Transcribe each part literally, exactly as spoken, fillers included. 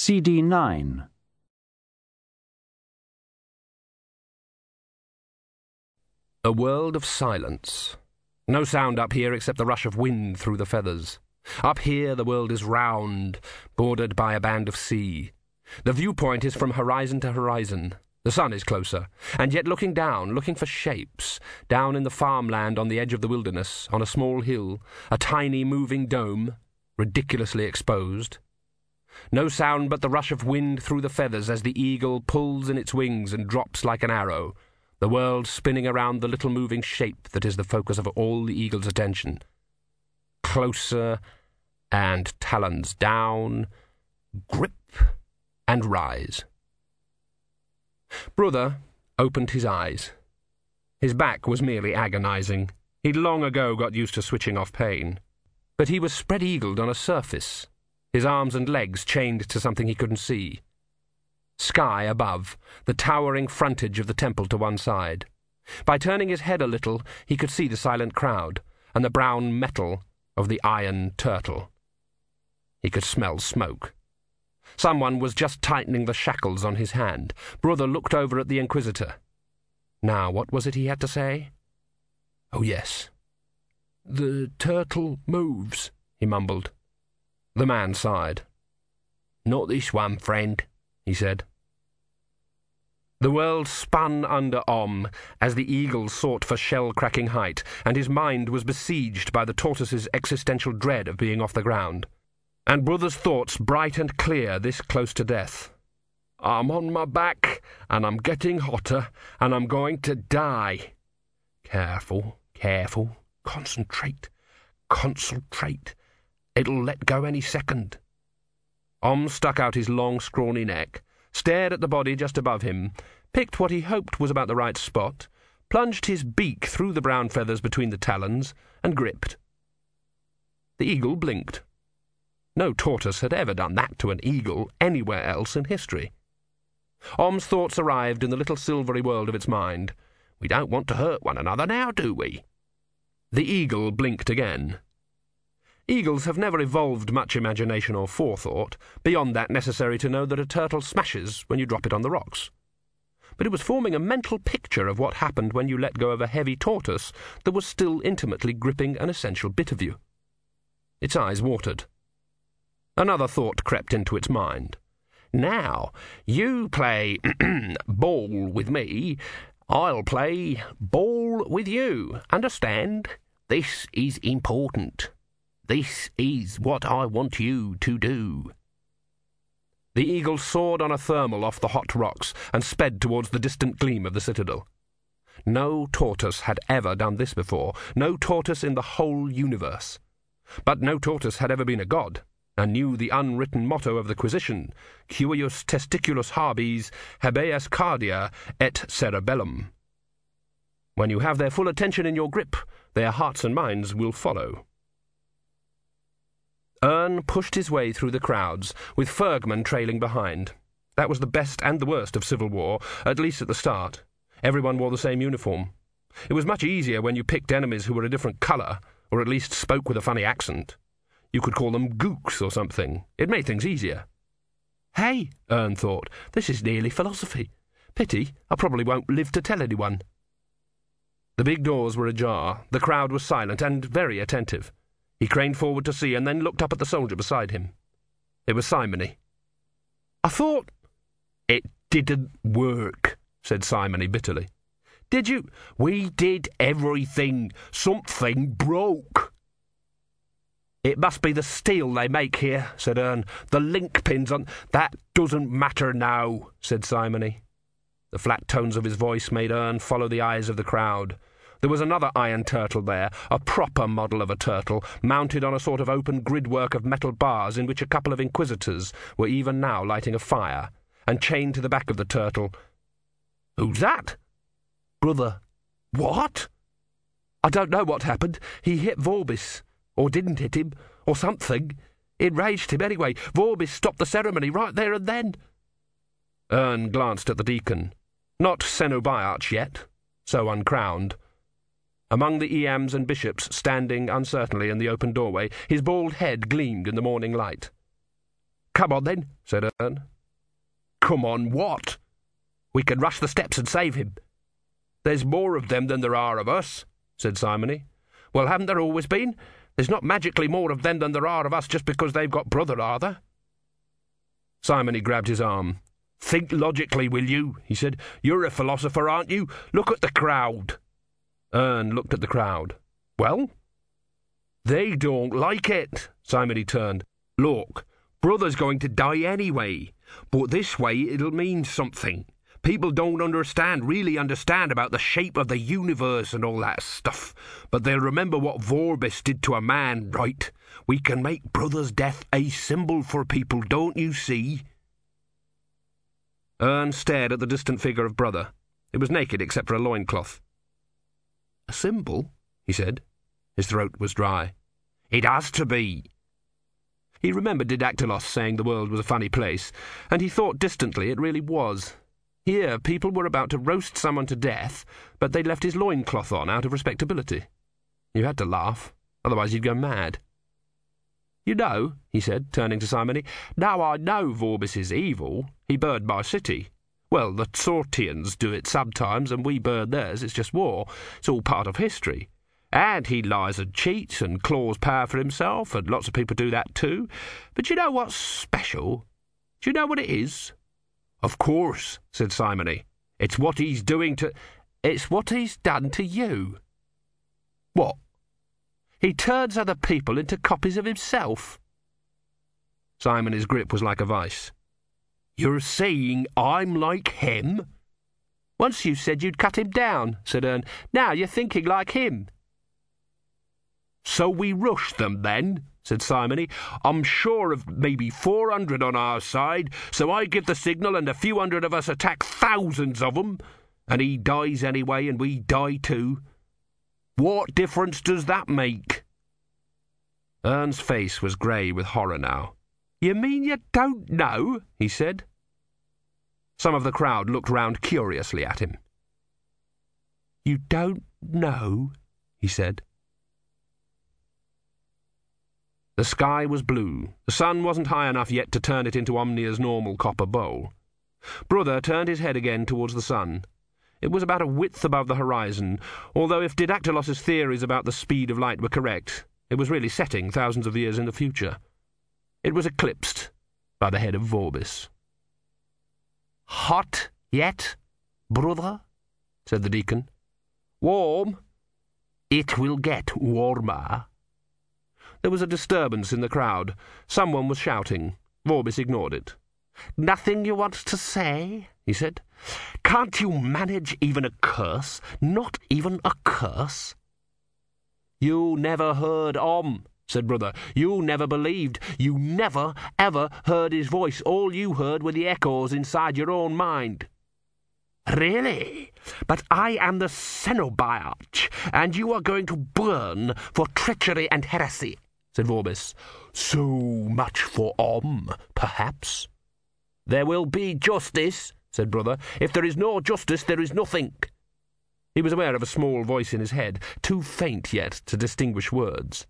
C D nine. A world of silence. No sound up here except the rush of wind through the feathers. Up here the world is round, bordered by a band of sea. The viewpoint is from horizon to horizon. The sun is closer, and yet looking down, looking for shapes, down in the farmland on the edge of the wilderness, on a small hill, a tiny moving dome, ridiculously exposed. No sound but the rush of wind through the feathers as the eagle pulls in its wings and drops like an arrow, the world spinning around the little moving shape that is the focus of all the eagle's attention. Closer, and talons down, grip, and rise. Brother opened his eyes. His back was merely agonizing. He'd long ago got used to switching off pain. But he was spread-eagled on a surface, his arms and legs chained to something he couldn't see. Sky above, the towering frontage of the temple to one side. By turning his head a little, he could see the silent crowd, and the brown metal of the iron turtle. He could smell smoke. Someone was just tightening the shackles on his hand. Brother looked over at the Inquisitor. Now, what was it he had to say? Oh, yes. The turtle moves, he mumbled. The man sighed. Not this one, friend, he said. The world spun under Om as the eagle sought for shell-cracking height, and his mind was besieged by the tortoise's existential dread of being off the ground. And Brother's thoughts bright and clear this close to death. I'm on my back, and I'm getting hotter, and I'm going to die. Careful, careful, concentrate, concentrate. It'll let go any second. Om stuck out his long, scrawny neck, stared at the body just above him, picked what he hoped was about the right spot, plunged his beak through the brown feathers between the talons, and gripped. The eagle blinked. No tortoise had ever done that to an eagle anywhere else in history. Om's thoughts arrived in the little silvery world of its mind. We don't want to hurt one another now, do we? The eagle blinked again. Eagles have never evolved much imagination or forethought, beyond that necessary to know that a turtle smashes when you drop it on the rocks. But it was forming a mental picture of what happened when you let go of a heavy tortoise that was still intimately gripping an essential bit of you. Its eyes watered. Another thought crept into its mind. Now, you play ball with me, I'll play ball with you. Understand? This is important. This is what I want you to do. The eagle soared on a thermal off the hot rocks and sped towards the distant gleam of the citadel. No tortoise had ever done this before, no tortoise in the whole universe. But no tortoise had ever been a god, and knew the unwritten motto of the Quisition, Cuius testiculus habes, habeas cardia et cerebellum. When you have their full attention in your grip, their hearts and minds will follow. Ern pushed his way through the crowds, with Fergman trailing behind. That was the best and the worst of civil war, at least at the start. Everyone wore the same uniform. It was much easier when you picked enemies who were a different colour, or at least spoke with a funny accent. You could call them gooks or something. It made things easier. Hey, Ern thought, this is nearly philosophy. Pity, I probably won't live to tell anyone. The big doors were ajar. The crowd was silent and very attentive. He craned forward to see and then looked up at the soldier beside him. It was Simony. I thought... It didn't work, said Simony bitterly. Did you? We did everything. Something broke. It must be the steel they make here, said Ern. The link pins on... That doesn't matter now, said Simony. The flat tones of his voice made Ern follow the eyes of the crowd. There was another iron turtle there, a proper model of a turtle, mounted on a sort of open gridwork of metal bars in which a couple of inquisitors were even now lighting a fire, and chained to the back of the turtle. Who's that? Brother. What? I don't know what happened. He hit Vorbis. Or didn't hit him, or something. It enraged him anyway. Vorbis stopped the ceremony right there and then. Ern glanced at the deacon. Not Cenobiarch yet, so uncrowned. Among the eams and bishops standing uncertainly in the open doorway, his bald head gleamed in the morning light. Come on, then, said Ern. Come on, what? We can rush the steps and save him. There's more of them than there are of us, said Simony. Well, haven't there always been? There's not magically more of them than there are of us just because they've got brother, are there? Simony grabbed his arm. Think logically, will you? He said. You're a philosopher, aren't you? Look at the crowd. Ern looked at the crowd. Well? They don't like it, Simony turned. Look, brother's going to die anyway, but this way it'll mean something. People don't understand, really understand about the shape of the universe and all that stuff, but they'll remember what Vorbis did to a man, right? We can make brother's death a symbol for people, don't you see? Ern stared at the distant figure of brother. It was naked except for a loincloth. A symbol? He said. His throat was dry. It has to be. He remembered Didactylos saying the world was a funny place, and he thought distantly it really was. Here people were about to roast someone to death, but they'd left his loincloth on out of respectability. You had to laugh, otherwise you'd go mad. You know, he said, turning to Simony, now I know Vorbis is evil. He burned my city. Well, the Sortians do it sometimes, and we burn theirs. It's just war. It's all part of history. And he lies and cheats and claws power for himself, and lots of people do that too. But you know what's special? Do you know what it is? Of course, said Simony. It's what he's doing to... It's what he's done to you. What? He turns other people into copies of himself. Simony's grip was like a vice. You're saying I'm like him? Once you said you'd cut him down, said Ern. Now you're thinking like him. So we rush them, then, said Simony. I'm sure of maybe four hundred on our side, so I give the signal and a few hundred of us attack thousands of them, and he dies anyway and we die too. What difference does that make? Ern's face was grey with horror now. You mean you don't know? He said. Some of the crowd looked round curiously at him. You don't know? He said. The sky was blue. The sun wasn't high enough yet to turn it into Omnia's normal copper bowl. Brother turned his head again towards the sun. It was about a width above the horizon, although if Didactylos's theories about the speed of light were correct, it was really setting thousands of years in the future. It was eclipsed by the head of Vorbis. Hot yet, brother? Said the deacon. Warm? It will get warmer. There was a disturbance in the crowd. Someone was shouting. Vorbis ignored it. Nothing you want to say? He said. Can't you manage even a curse? Not even a curse? You never heard Om, said brother. You never believed. You never, ever heard his voice. All you heard were the echoes inside your own mind. Really? But I am the Cenobiarch, and you are going to burn for treachery and heresy, said Vorbis. So much for Om, perhaps. There will be justice, said brother. If there is no justice, there is nothing. He was aware of a small voice in his head, too faint yet to distinguish words.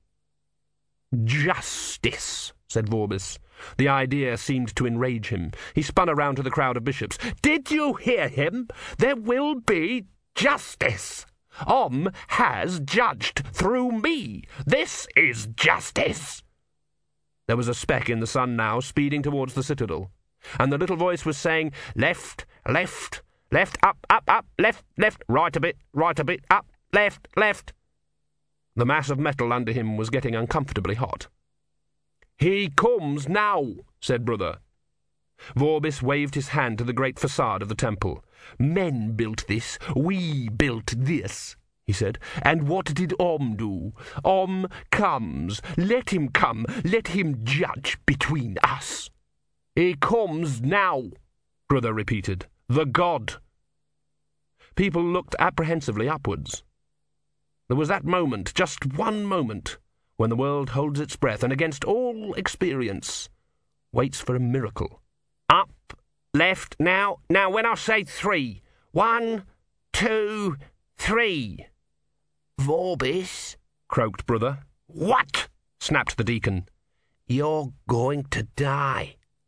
Justice, said Vorbis. The idea seemed to enrage him. He spun around to the crowd of bishops. Did you hear him? There will be justice. Om has judged through me. This is justice. There was a speck in the sun now, speeding towards the citadel, and the little voice was saying, left, left, left, up, up, up, left, left, right a bit, right a bit, up, left, left. The mass of metal under him was getting uncomfortably hot. He comes now, said brother. Vorbis waved his hand to the great facade of the temple. Men built this, we built this, he said. And what did Om do? Om comes. Let him come. Let him judge between us. He comes now, brother repeated. The god. People looked apprehensively upwards. There was that moment, just one moment, when the world holds its breath and against all experience waits for a miracle. Up, left, now, now when I say three. One, two, three. Vorbis, croaked brother. What? Snapped the deacon. You're going to die,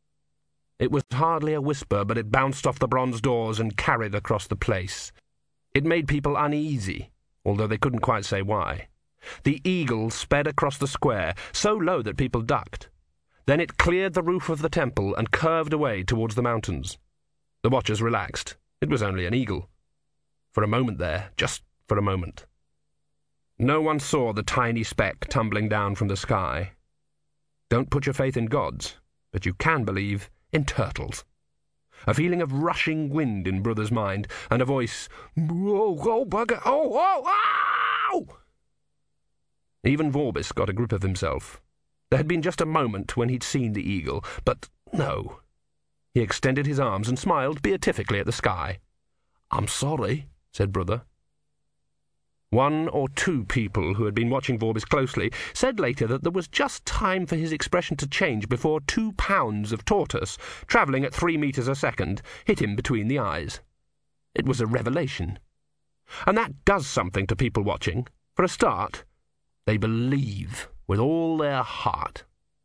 It was hardly a whisper, but it bounced off the bronze doors and carried across the place. It made people uneasy, although they couldn't quite say why. The eagle sped across the square, so low that people ducked. Then it cleared the roof of the temple and curved away towards the mountains. The watchers relaxed. It was only an eagle. For a moment there, just for a moment. No one saw the tiny speck tumbling down from the sky. Don't put your faith in gods, but you can believe in turtles. A feeling of rushing wind in Brother's mind, and a voice, "Oh, oh, bugger, oh, oh, ow!" Even Vorbis got a grip of himself. There had been just a moment when he'd seen the eagle, but no. He extended his arms and smiled beatifically at the sky. "I'm sorry," said Brother. One or two people who had been watching Vorbis closely said later that there was just time for his expression to change before two pounds of tortoise, travelling at three metres a second, hit him between the eyes. It was a revelation. And that does something to people watching. For a start, they believe with all their heart.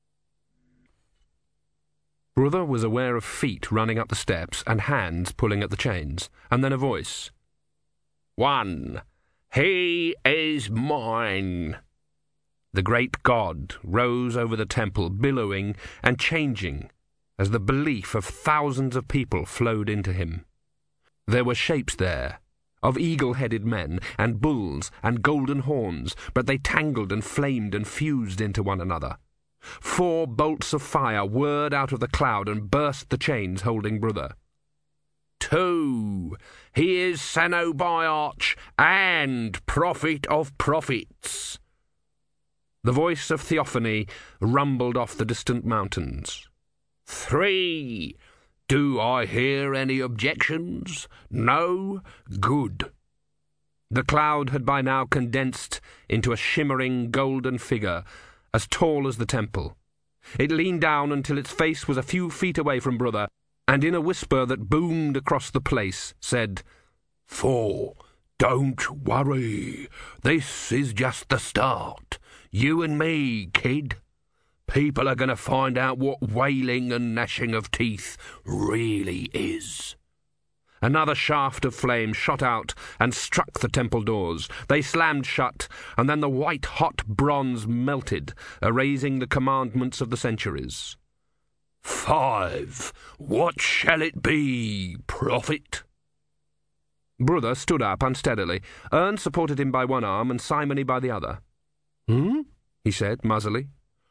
Brother was aware of feet running up the steps and hands pulling at the chains, and then a voice. "One. He is mine." The great god rose over the temple, billowing and changing as the belief of thousands of people flowed into him. There were shapes there, of eagle-headed men, and bulls, and golden horns, but they tangled and flamed and fused into one another. Four bolts of fire whirred out of the cloud and burst the chains holding Brother. Two. He is Cenobiarch and Prophet of Prophets. The voice of Theophany rumbled off the distant mountains. Three. Do I hear any objections? No? Good. The cloud had by now condensed into a shimmering golden figure, as tall as the temple. It leaned down until its face was a few feet away from Brother, and in a whisper that boomed across the place, said, "Four, don't worry. This is just the start. You and me, kid. People are going to find out what wailing and gnashing of teeth really is." Another shaft of flame shot out and struck the temple doors. They slammed shut, and then the white-hot bronze melted, erasing the commandments of the centuries. Five. What shall it be, prophet? Brother stood up unsteadily. Ern supported him by one arm and Simony by the other. Hmm? He said, muzzily.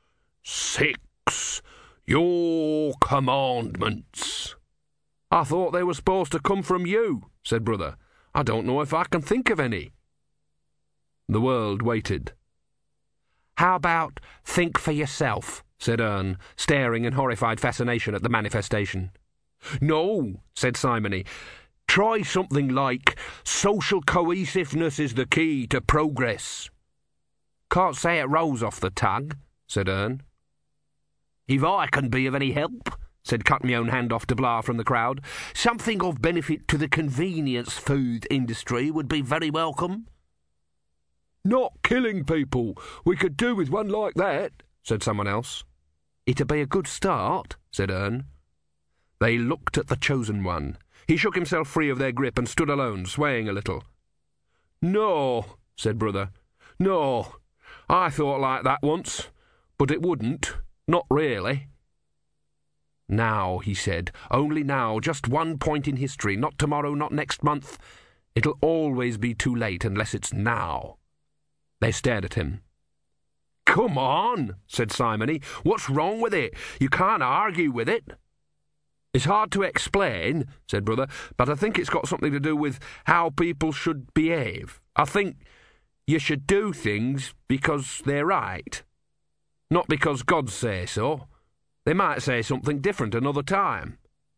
Six. Your commandments. I thought they were supposed to come from you, said Brother. I don't know if I can think of any. The world waited. How about think for yourself, said Ern, staring in horrified fascination at the manifestation. No, said Simony. Try something like, social cohesiveness is the key to progress. Can't say it rolls off the tongue, said Ern. If I can be of any help, said Cut Me Own Hand Off de Blah from the crowd, something of benefit to the convenience food industry would be very welcome. Not killing people. We could do with one like that, said someone else. It'd be a good start, said Ern. They looked at the chosen one. He shook himself free of their grip and stood alone, swaying a little. No, said Brother. No, I thought like that once, but it wouldn't. Not really. Now, he said, only now, just one point in history, not tomorrow, not next month. It'll always be too late unless it's now. They stared at him. Come on, said Simony. What's wrong with it? You can't argue with it. It's hard to explain, said Brother, but I think it's got something to do with how people should behave. I think you should do things because they're right, not because God says so. They might say something different another time.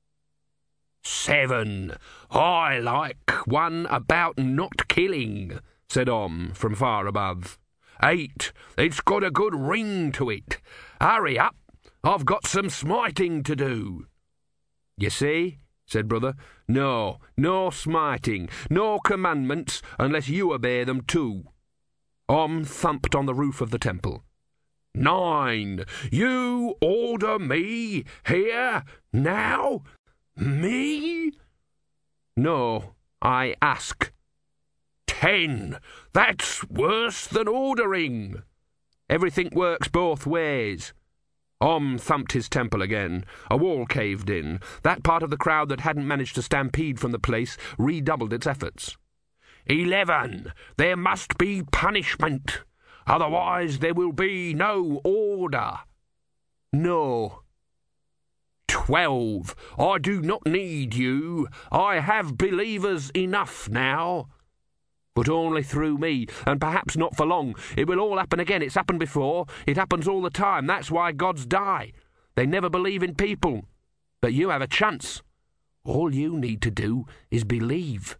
Seven. I like one about not killing, said Om from far above. Eight. It's got a good ring to it. Hurry up. I've got some smiting to do. You see, said Brother, no, no smiting, no commandments unless you obey them too. Om thumped on the roof of the temple. Nine. You order me here, now? Me? No, I ask. Ten. That's worse than ordering. Everything works both ways. Om thumped his temple again. A wall caved in. That part of the crowd that hadn't managed to stampede from the place redoubled its efforts. Eleven. There must be punishment. Otherwise there will be no order. No. Twelve. I do not need you. I have believers enough now. But only through me, and perhaps not for long. It will all happen again. It's happened before. It happens all the time. That's why gods die. They never believe in people. But you have a chance. All you need to do is believe.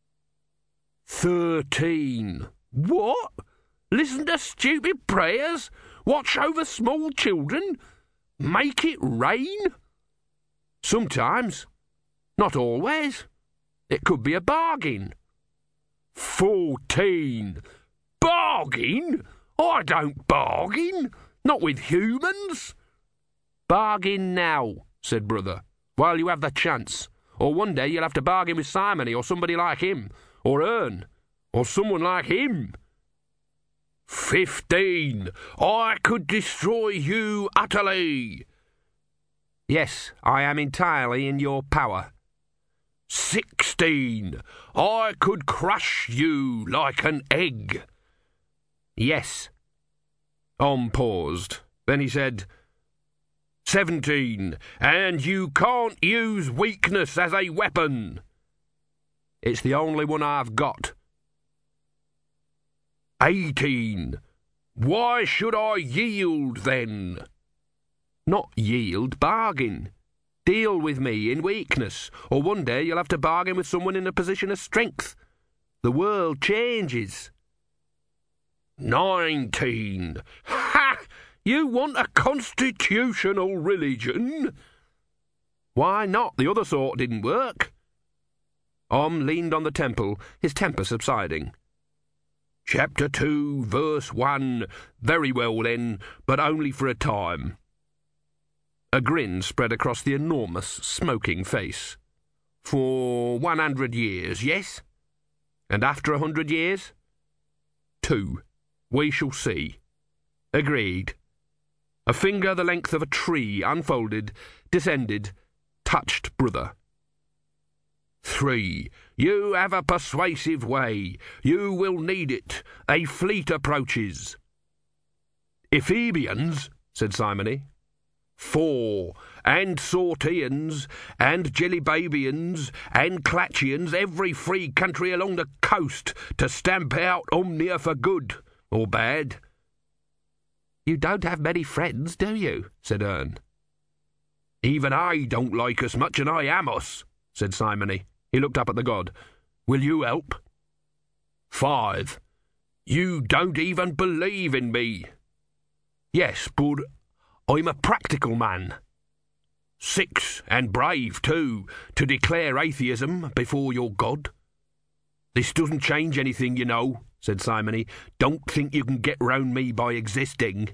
Thirteen. What? Listen to stupid prayers? Watch over small children? Make it rain? Sometimes. Not always. It could be a bargain. Fourteen. Bargain? I don't bargain. Not with humans. Bargain now, said Brother, while you have the chance. Or one day you'll have to bargain with Simony or somebody like him. Or Ern. Or someone like him. Fifteen. I could destroy you utterly. Yes, I am entirely in your power. Sixteen. I could crush you like an egg. Yes. Om paused. Then he said, Seventeen. And you can't use weakness as a weapon. It's the only one I've got. Eighteen. Why should I yield then? Not yield, bargain. Deal with me in weakness, or one day you'll have to bargain with someone in a position of strength. The world changes. Nineteen. Ha! You want a constitutional religion? Why not? The other sort didn't work. Om leaned on the temple, his temper subsiding. Chapter two, verse one. Very well then, but only for a time. A grin spread across the enormous, smoking face. For one hundred years, yes? And after a hundred years? Two. We shall see. Agreed. A finger the length of a tree unfolded, descended, touched Brother. Three. You have a persuasive way. You will need it. A fleet approaches. Ephebians, said Simony. Four. And Sortians, and Jellybabians, and Clatchians, every free country along the coast, to stamp out Omnia for good, or bad. You don't have many friends, do you? Said Ern. Even I don't like us much, and I am us, said Simony. He looked up at the god. Will you help? Five. You don't even believe in me. Yes, but I'm a practical man. Six, and brave too, to declare atheism before your God. This doesn't change anything, you know, said Simony. Don't think you can get round me by existing.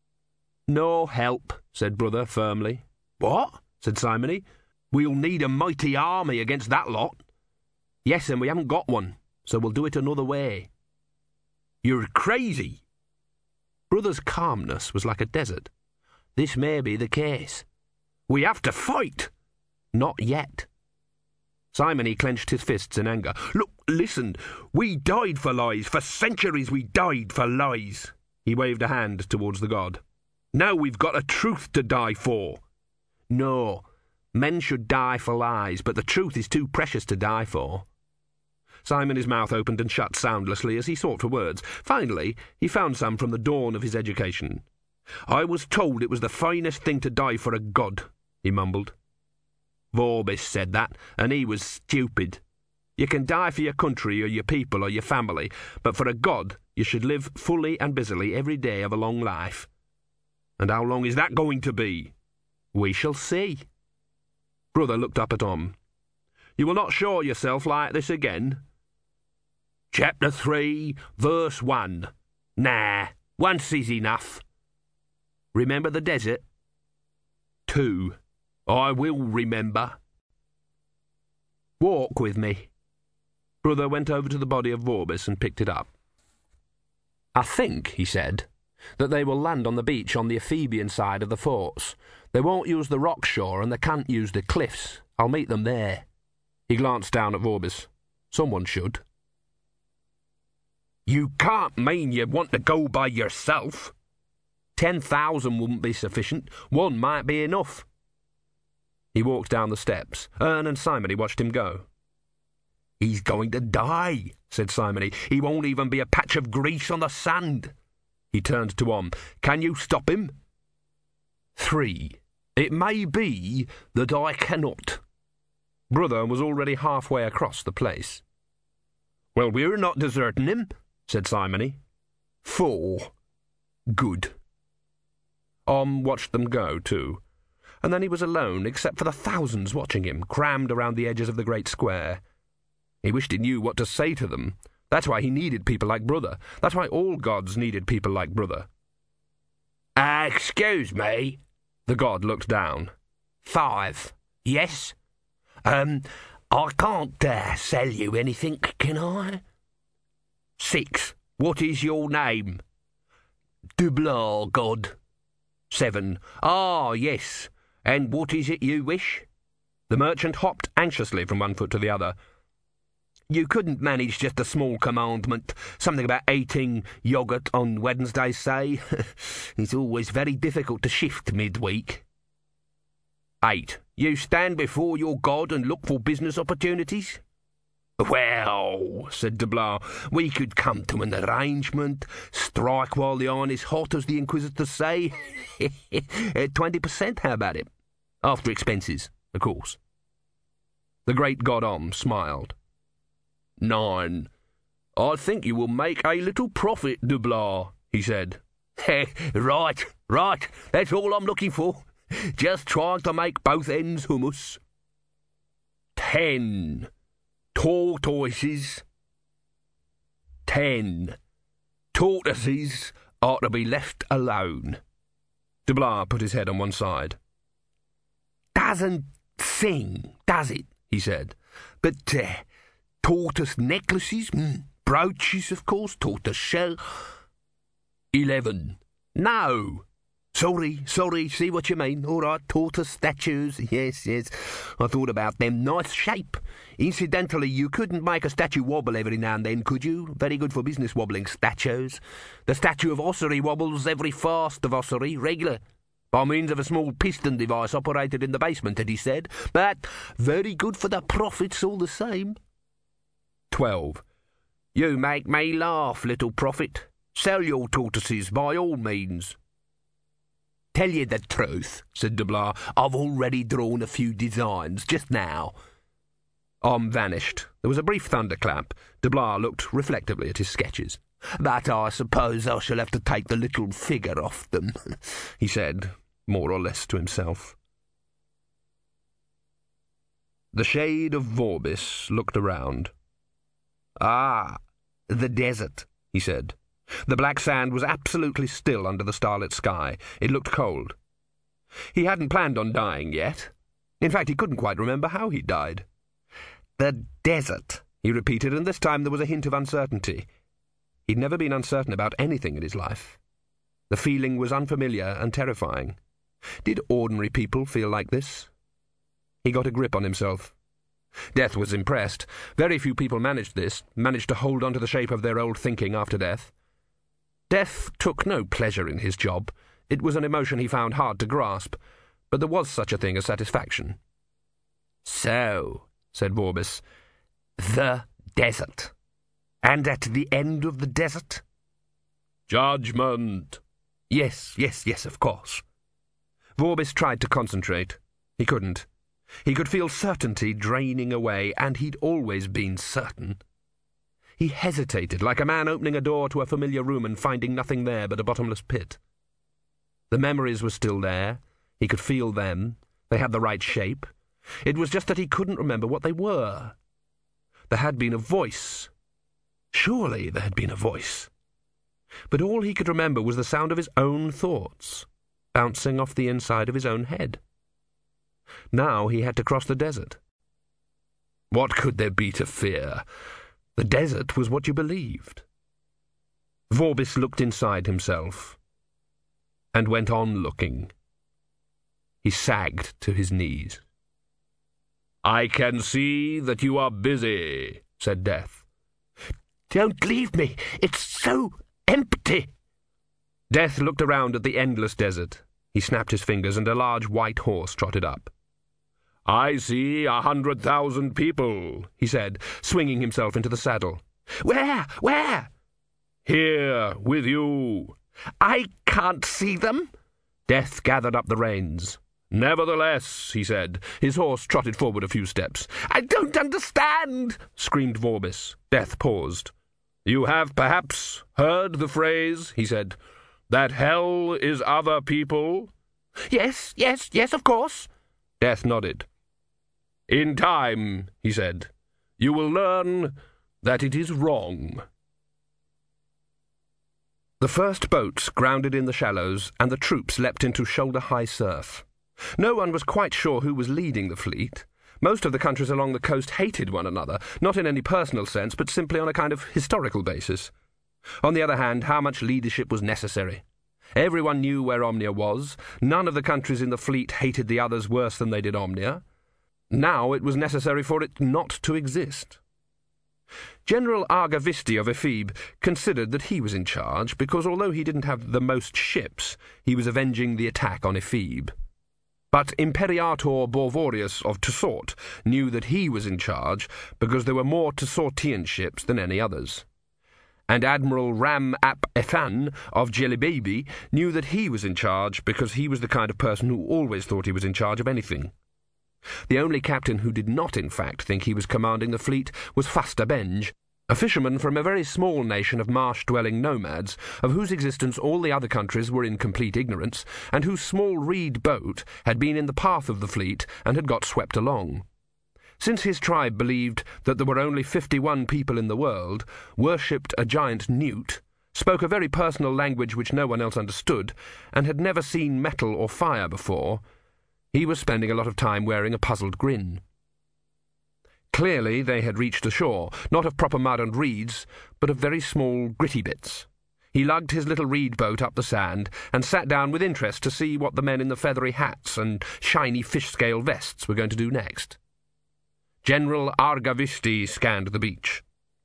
No help, said Brother firmly. What? Said Simony. We'll need a mighty army against that lot. Yes, and we haven't got one, so we'll do it another way. You're crazy. Brother's calmness was like a desert. This may be the case. We have to fight. Not yet. Simony clenched his fists in anger. Look, listen, we died for lies. For centuries we died for lies. He waved a hand towards the god. Now we've got a truth to die for. No, men should die for lies, but the truth is too precious to die for. Simony's mouth opened and shut soundlessly as he sought for words. Finally, he found some from the dawn of his education. I was told it was the finest thing to die for a god, he mumbled. Vorbis said that, and he was stupid. You can die for your country or your people or your family, but for a god you should live fully and busily every day of a long life. And how long is that going to be? We shall see. Brother looked up at Om. You will not show yourself like this again? Chapter three, verse one. Nah, once is enough. Remember the desert? Two. I will remember. Walk with me. Brother went over to the body of Vorbis and picked it up. I think, he said, that they will land on the beach on the Ephebian side of the forts. They won't use the rock shore and they can't use the cliffs. I'll meet them there. He glanced down at Vorbis. Someone should. You can't mean you want to go by yourself. Ten thousand wouldn't be sufficient. One might be enough. He walked down the steps. Ern and Simony watched him go. He's going to die, said Simony. He won't even be a patch of grease on the sand. He turned to Om. Can you stop him? Three. It may be that I cannot. Brother was already halfway across the place. Well, we're not deserting him, said Simony. Four. Good. Om watched them go, too, and then he was alone, except for the thousands watching him, crammed around the edges of the great square. He wished he knew what to say to them. That's why he needed people like Brother. That's why all gods needed people like Brother. Uh, excuse me. The god looked down. Five. Yes? Um, I can't uh, sell you anything, can I? Six. What is your name? Dublar, god. Seven. Ah, yes. And what is it you wish? The merchant hopped anxiously from one foot to the other. You couldn't manage just a small commandment, something about eating yoghurt on Wednesday, say? It's always very difficult to shift midweek. Eight. You stand before your god and look for business opportunities? Well, said Dublar, we could come to an arrangement, strike while the iron is hot, as the Inquisitors say. Twenty percent, how about it? After expenses, of course. The great god Om smiled. Nine. I think you will make a little profit, Dublar, he said. Right, right, that's all I'm looking for. Just trying to make both ends hummus. Ten. Tortoises. Ten. Tortoises are to be left alone. Dublar put his head on one side. Doesn't sing, does it? He said. But, uh, tortoise necklaces, mm, brooches, of course, tortoise shell. Eleven. No. Sorry, sorry, see what you mean. All right, tortoise statues, yes, yes. I thought about them. Nice shape. Incidentally, you couldn't make a statue wobble every now and then, could you? Very good for business wobbling statues. The statue of Ossory wobbles every fast of Ossory, regular, by means of a small piston device operated in the basement, as he said. But very good for the profits all the same. Twelve. You make me laugh, little prophet. Sell your tortoises by all means. Tell you the truth, said Dublar. I've already drawn a few designs, just now. Om vanished. There was a brief thunderclap. Dublar looked reflectively at his sketches. But I suppose I shall have to take the little figure off them, he said, more or less to himself. The shade of Vorbis looked around. Ah, the desert, he said. The black sand was absolutely still under the starlit sky. It looked cold. He hadn't planned on dying yet. In fact, he couldn't quite remember how he died. The desert, he repeated, and this time there was a hint of uncertainty. He'd never been uncertain about anything in his life. The feeling was unfamiliar and terrifying. Did ordinary people feel like this? He got a grip on himself. Death was impressed. Very few people managed this, managed to hold on to the shape of their old thinking after death. Death took no pleasure in his job. It was an emotion he found hard to grasp, but there was such a thing as satisfaction. So, said Vorbis, the desert. And at the end of the desert? Judgment. Yes, yes, yes, of course. Vorbis tried to concentrate. He couldn't. He could feel certainty draining away, and he'd always been certain. He hesitated, like a man opening a door to a familiar room and finding nothing there but a bottomless pit. The memories were still there. He could feel them. They had the right shape. It was just that he couldn't remember what they were. There had been a voice. Surely there had been a voice. But all he could remember was the sound of his own thoughts. bouncing off the inside of his own head. Now he had to cross the desert. What could there be to fear? The desert was what you believed. Vorbis looked inside himself, and went on looking. He sagged to his knees. "I can see that you are busy," said Death. "Don't leave me. It's so empty." Death looked around at the endless desert. He snapped his fingers, and a large white horse trotted up. "I see a hundred thousand people," he said, swinging himself into the saddle. "Where? Where?" "Here, with you." "I can't see them." Death gathered up the reins. "Nevertheless," he said. His horse trotted forward a few steps. "I don't understand," screamed Vorbis. Death paused. "You have perhaps heard the phrase," he said, "that hell is other people?" "Yes, yes, yes, of course." Death nodded. "In time," he said, "you will learn that it is wrong." The first boats grounded in the shallows, and the troops leapt into shoulder-high surf. No one was quite sure who was leading the fleet. Most of the countries along the coast hated one another, not in any personal sense, but simply on a kind of historical basis. On the other hand, how much leadership was necessary? Everyone knew where Omnia was. None of the countries in the fleet hated the others worse than they did Omnia. Now it was necessary for it not to exist. General Argavisti of Ephebe considered that he was in charge, because although he didn't have the most ships, he was avenging the attack on Ephebe. But Imperator Borvorius of Tusort knew that he was in charge because there were more Tusortian ships than any others. And Admiral Ram ap Ethan of Jelibaby knew that he was in charge because he was the kind of person who always thought he was in charge of anything. The only captain who did not, in fact, think he was commanding the fleet was Fasta Benj, a fisherman from a very small nation of marsh-dwelling nomads, of whose existence all the other countries were in complete ignorance, and whose small reed boat had been in the path of the fleet and had got swept along. Since his tribe believed that there were only fifty-one people in the world, worshipped a giant newt, spoke a very personal language which no one else understood, and had never seen metal or fire before, he was spending a lot of time wearing a puzzled grin. Clearly they had reached the shore, not of proper mud and reeds, but of very small gritty bits. He lugged his little reed boat up the sand, and sat down with interest to see what the men in the feathery hats and shiny fish-scale vests were going to do next. General Argavisti scanned the beach.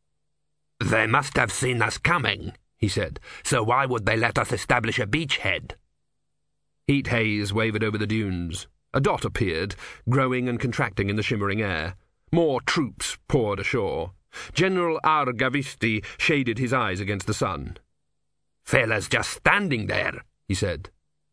"They must have seen us coming," he said, "so why would they let us establish a beachhead?" Heat haze wavered over the dunes. A dot appeared, growing and contracting in the shimmering air. More troops poured ashore. General Argavisti shaded his eyes against the sun. "Fellas just standing there," he said.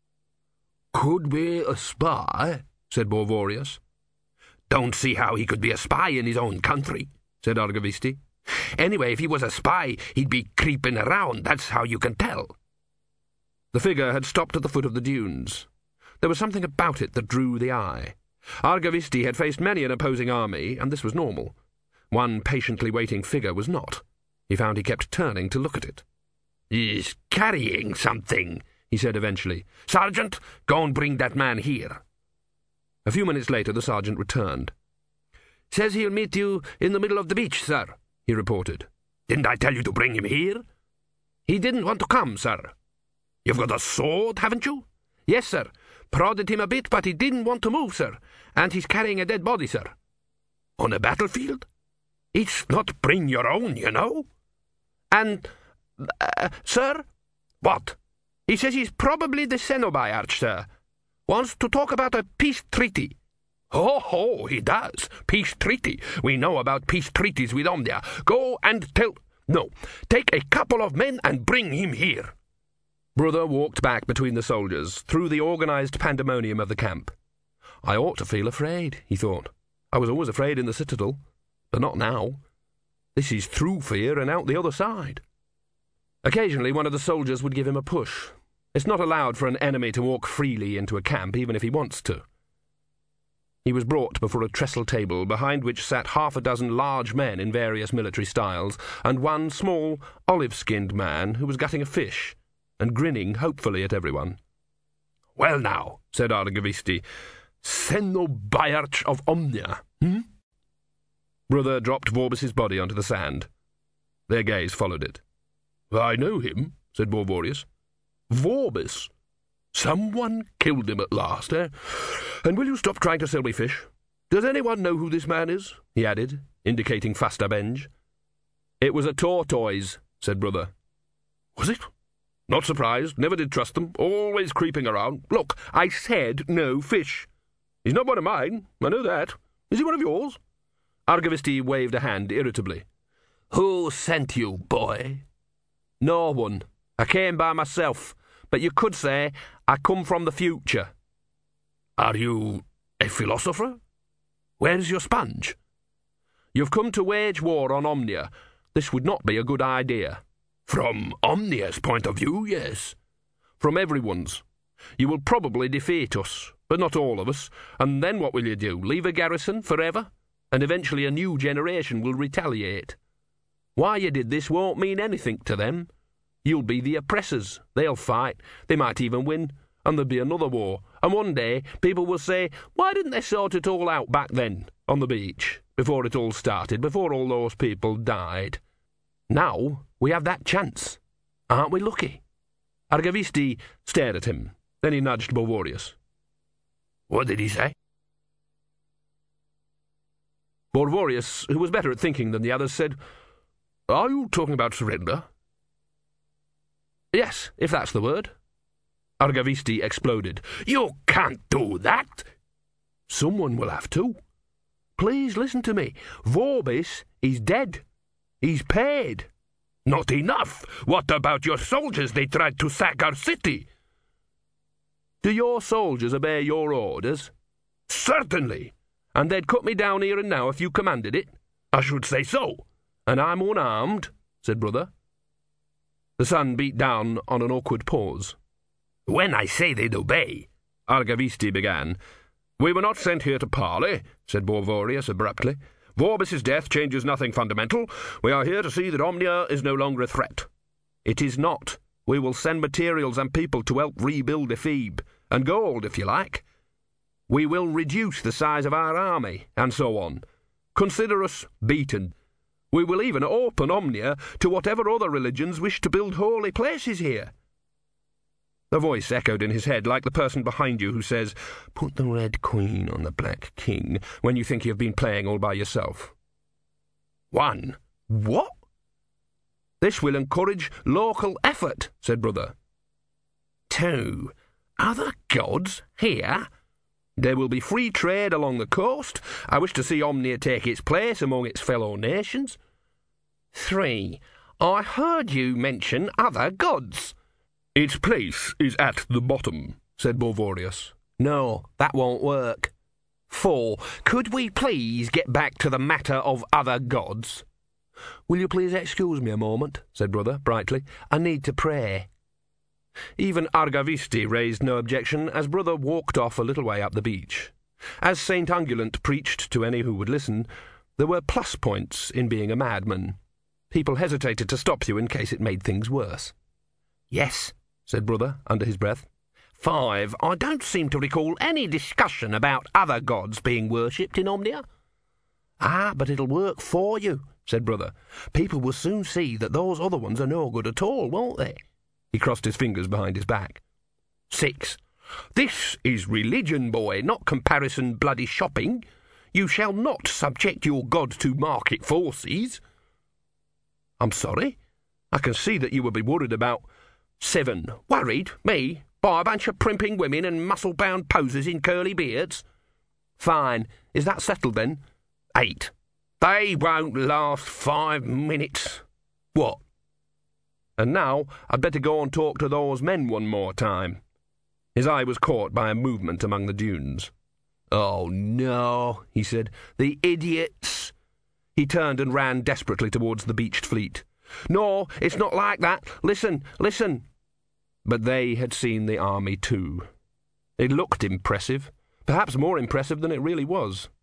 "Could be a spy," said Borvorius. "Don't see how he could be a spy in his own country," said Argavisti. "Anyway, if he was a spy, he'd be creeping around. That's how you can tell." The figure had stopped at the foot of the dunes. There was something about it that drew the eye. Argavisti had faced many an opposing army, and this was normal. One patiently waiting figure was not. He found he kept turning to look at it. "He's carrying something," he said eventually. "Sergeant, go and bring that man here." A few minutes later the sergeant returned. "Says he'll meet you in the middle of the beach, sir," he reported. "Didn't I tell you to bring him here?" "He didn't want to come, sir." "You've got a sword, haven't you?" "Yes, sir. Prodded him a bit, but he didn't want to move, sir. And he's carrying a dead body, sir." "On a battlefield? It's not bring your own, you know." "And, uh, sir?" "What?" "He says he's probably the Cenobiarch, sir. Wants to talk about a peace treaty." "Ho, ho, he does. Peace treaty. We know about peace treaties with Omnia. Go and tell... No, take a couple of men and bring him here." Brother walked back between the soldiers, through the organised pandemonium of the camp. I ought to feel afraid, he thought. I was always afraid in the citadel, but not now. This is through fear and out the other side. Occasionally one of the soldiers would give him a push. It's not allowed for an enemy to walk freely into a camp, even if he wants to. He was brought before a trestle table, behind which sat half a dozen large men in various military styles, and one small, olive-skinned man who was gutting a fish and grinning hopefully at everyone. Well now, said Argavisti, Cenobiarch of Omnia, hmm? Brother dropped Vorbis's body onto the sand. Their gaze followed it. I know him, said Borvorius. Vorbis? Someone killed him at last, eh? And will you stop trying to sell me fish? Does anyone know who this man is? He added, indicating Fastabenge. It was a tortoise, said Brother. Was it? Not surprised, never did trust them, always creeping around. Look, I said no fish. He's not one of mine, I know that. Is he one of yours? Argavisti waved a hand irritably. Who sent you, boy? No one. I came by myself, but you could say I come from the future. Are you a philosopher? Where's your sponge? You've come to wage war on Omnia. This would not be a good idea. From Omnia's point of view, yes. From everyone's. You will probably defeat us, but not all of us, and then what will you do, leave a garrison forever? And eventually a new generation will retaliate. Why you did this won't mean anything to them. You'll be the oppressors. They'll fight. They might even win. And there'll be another war. And one day people will say, why didn't they sort it all out back then, on the beach, before it all started, before all those people died? Now we have that chance. Aren't we lucky? Argavisti stared at him. Then he nudged Borvorius. What did he say? Borvorius, who was better at thinking than the others, said, Are you talking about surrender? Yes, if that's the word. Argavisti exploded. You can't do that. Someone will have to. Please listen to me. Vorbis is dead. He's paid. Not enough. What about your soldiers? They tried to sack our city. Do your soldiers obey your orders? Certainly. And they'd cut me down here and now if you commanded it? I should say so. And I'm unarmed, said Brother. The sun beat down on an awkward pause. When I say they'd obey, Argavisti began. We were not sent here to parley, said Borvorius abruptly. Vorbis's death changes nothing fundamental. We are here to see that Omnia is no longer a threat. It is not. We will send materials and people to help rebuild Ephebe, and gold, if you like. We will reduce the size of our army, and so on. Consider us beaten. We will even open Omnia to whatever other religions wish to build holy places here. The voice echoed in his head like the person behind you who says, Put the red queen on the black king, when you think you have been playing all by yourself. One. What? This will encourage local effort, said Brother. Two. Other gods here? There will be free trade along the coast. I wish to see Omnia take its place among its fellow nations. Three. I heard you mention other gods. Its place is at the bottom, said Borvorius. No, that won't work. Four. Could we please get back to the matter of other gods? Will you please excuse me a moment, said Brother brightly. I need to pray. Even Argavisti raised no objection as Brother walked off a little way up the beach. As Saint Ungulant preached to any who would listen, there were plus points in being a madman. People hesitated to stop you in case it made things worse. Yes, said Brother under his breath. Five. I don't seem to recall any discussion about other gods being worshipped in Omnia. Ah, but it'll work for you, said Brother. People will soon see that those other ones are no good at all, won't they? He crossed his fingers behind his back. Six. This is religion, boy, not comparison bloody shopping. You shall not subject your god to market forces. I'm sorry. I can see that you would be worried about... Seven. Worried? Me? By a bunch of primping women and muscle-bound posers in curly beards? Fine. Is that settled, then? Eight. They won't last five minutes. What? And now I'd better go and talk to those men one more time. His eye was caught by a movement among the dunes. Oh, no, he said. The idiots! He turned and ran desperately towards the beached fleet. No, it's not like that. Listen, listen. But they had seen the army too. It looked impressive, perhaps more impressive than it really was.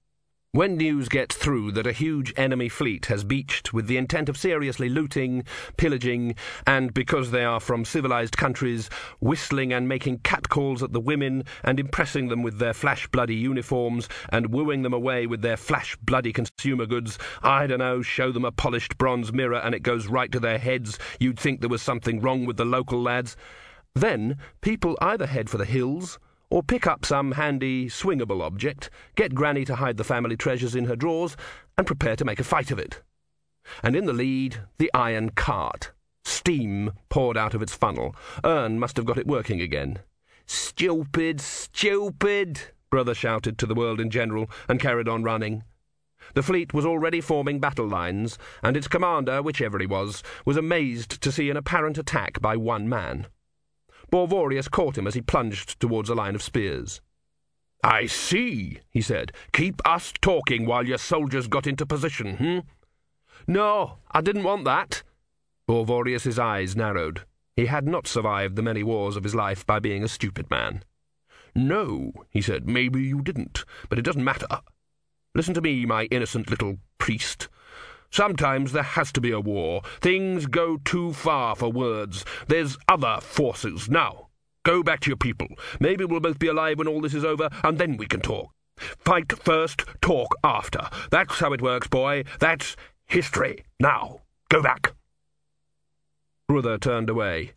When news gets through that a huge enemy fleet has beached with the intent of seriously looting, pillaging, and, because they are from civilized countries, whistling and making catcalls at the women and impressing them with their flash-bloody uniforms and wooing them away with their flash-bloody consumer goods, I don't know, show them a polished bronze mirror and it goes right to their heads, you'd think there was something wrong with the local lads. Then people either head for the hills or pick up some handy, swingable object, get Granny to hide the family treasures in her drawers, and prepare to make a fight of it. And in the lead, the iron cart. Steam poured out of its funnel. Ern must have got it working again. "Stupid, stupid!" Brother shouted to the world in general, and carried on running. The fleet was already forming battle lines, and its commander, whichever he was, was amazed to see an apparent attack by one man. Borvorius caught him as he plunged towards a line of spears. "I see," he said. "Keep us talking while your soldiers got into position, hmm?" "No, I didn't want that." Borvorius's eyes narrowed. He had not survived the many wars of his life by being a stupid man. "No," he said, "maybe you didn't, but it doesn't matter. Listen to me, my innocent little priest. Sometimes there has to be a war. Things go too far for words. There's other forces. Now, go back to your people. Maybe we'll both be alive when all this is over, and then we can talk. Fight first, talk after. That's how it works, boy. That's history. Now, go back." Brother turned away.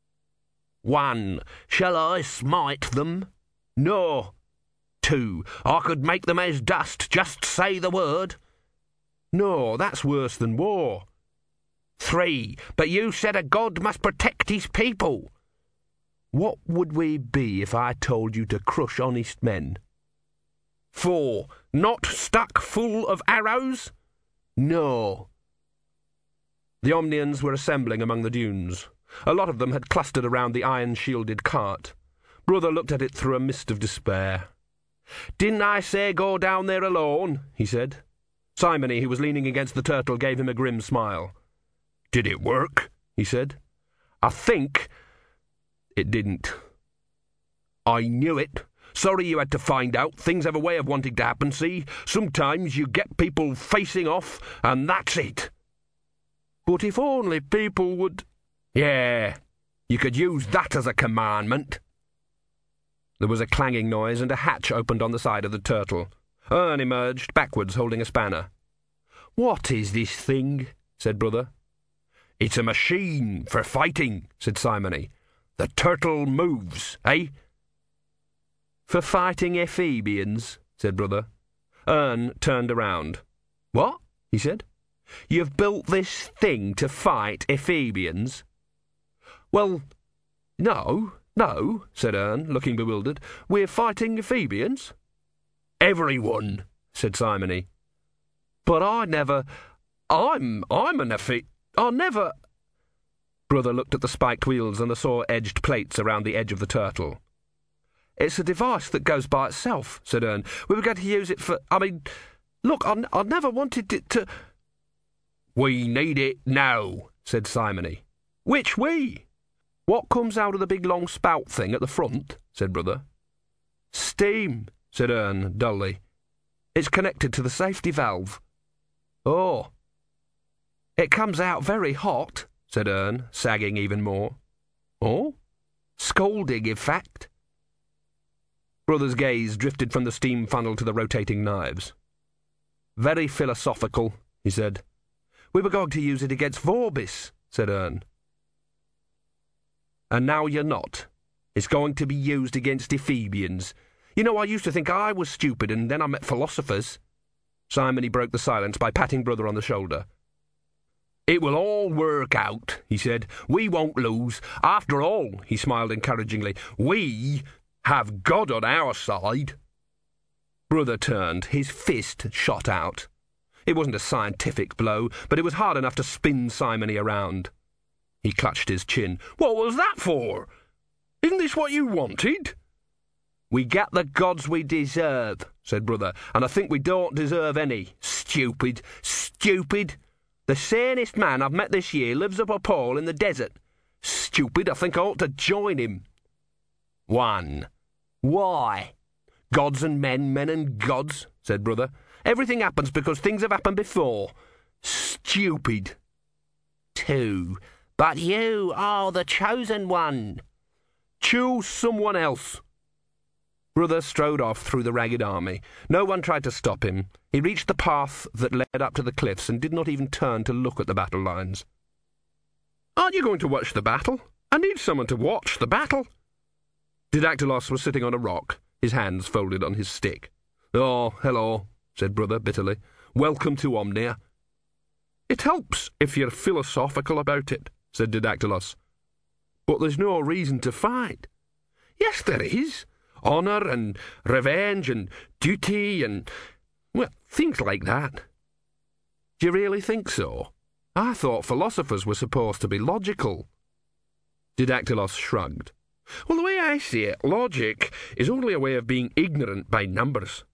"One, shall I smite them?" "No." "Two, I could make them as dust. Just say the word." "No, that's worse than war." "Three, but you said a god must protect his people." "What would we be if I told you to crush honest men?" "Four, not stuck full of arrows?" "No." The Omnians were assembling among the dunes. A lot of them had clustered around the iron-shielded cart. Brother looked at it through a mist of despair. "Didn't I say go down there alone?" he said. Simony, who was leaning against the turtle, gave him a grim smile. "Did it work?" he said. "I think it didn't." "I knew it. Sorry you had to find out. Things have a way of wanting to happen, see? Sometimes you get people facing off, and that's it." "But if only people would—" "Yeah, you could use that as a commandment." There was a clanging noise, and a hatch opened on the side of the turtle. Ern emerged, backwards, holding a spanner. "What is this thing?" said Brother. "It's a machine for fighting," said Simony. "The turtle moves, eh?" "For fighting Ephebians," said Brother. Ern turned around. "What?" he said. "You've built this thing to fight Ephebians?" "Well, no, no," said Ern, looking bewildered. "We're fighting Ephebians." "Everyone," said Simony. "But I never... I'm... I'm an Ephe... I never..." Brother looked at the spiked wheels and the saw-edged plates around the edge of the turtle. "It's a device that goes by itself," said Ern. "We were going to use it for... I mean... Look, I, I never wanted it to..." "We need it now," said Simony. "Which we?" "What comes out of the big long spout thing at the front?" said Brother. "Steam," said Ern, dully. "It's connected to the safety valve." "Oh." "It comes out very hot," said Ern, sagging even more. "Oh?" "Scalding, in fact." Brother's gaze drifted from the steam funnel to the rotating knives. "Very philosophical," he said. "We were going to use it against Vorbis," said Ern. "And now you're not. It's going to be used against Ephebians. You know, I used to think I was stupid, and then I met philosophers." Simony broke the silence by patting Brother on the shoulder. "It will all work out," he said. "We won't lose. After all," he smiled encouragingly, "we have God on our side." Brother turned. His fist shot out. It wasn't a scientific blow, but it was hard enough to spin Simony around. He clutched his chin. "What was that for? Isn't this what you wanted?" "We get the gods we deserve," said Brother, "and I think we don't deserve any. Stupid, stupid. The sanest man I've met this year lives up a pole in the desert. Stupid, I think I ought to join him." "One. Why?" "Gods and men, men and gods," said Brother. Everything happens because things have happened before. Stupid. Two. But you are the chosen one. Choose someone else. Brother strode off through the ragged army. No one tried to stop him. He reached the path that led up to the cliffs and did not even turn to look at the battle lines. Aren't you going to watch the battle? I need someone to watch the battle. Didactylos was sitting on a rock, his hands folded on his stick. Oh, hello, said Brother bitterly. Welcome to Omnia. It helps if you're philosophical about it, said Didactylos. But there's no reason to fight. Yes, there is. Honour and revenge and duty and, well, things like that. Do you really think so? I thought philosophers were supposed to be logical. Didactylos shrugged. Well, the way I see it, logic is only a way of being ignorant by numbers.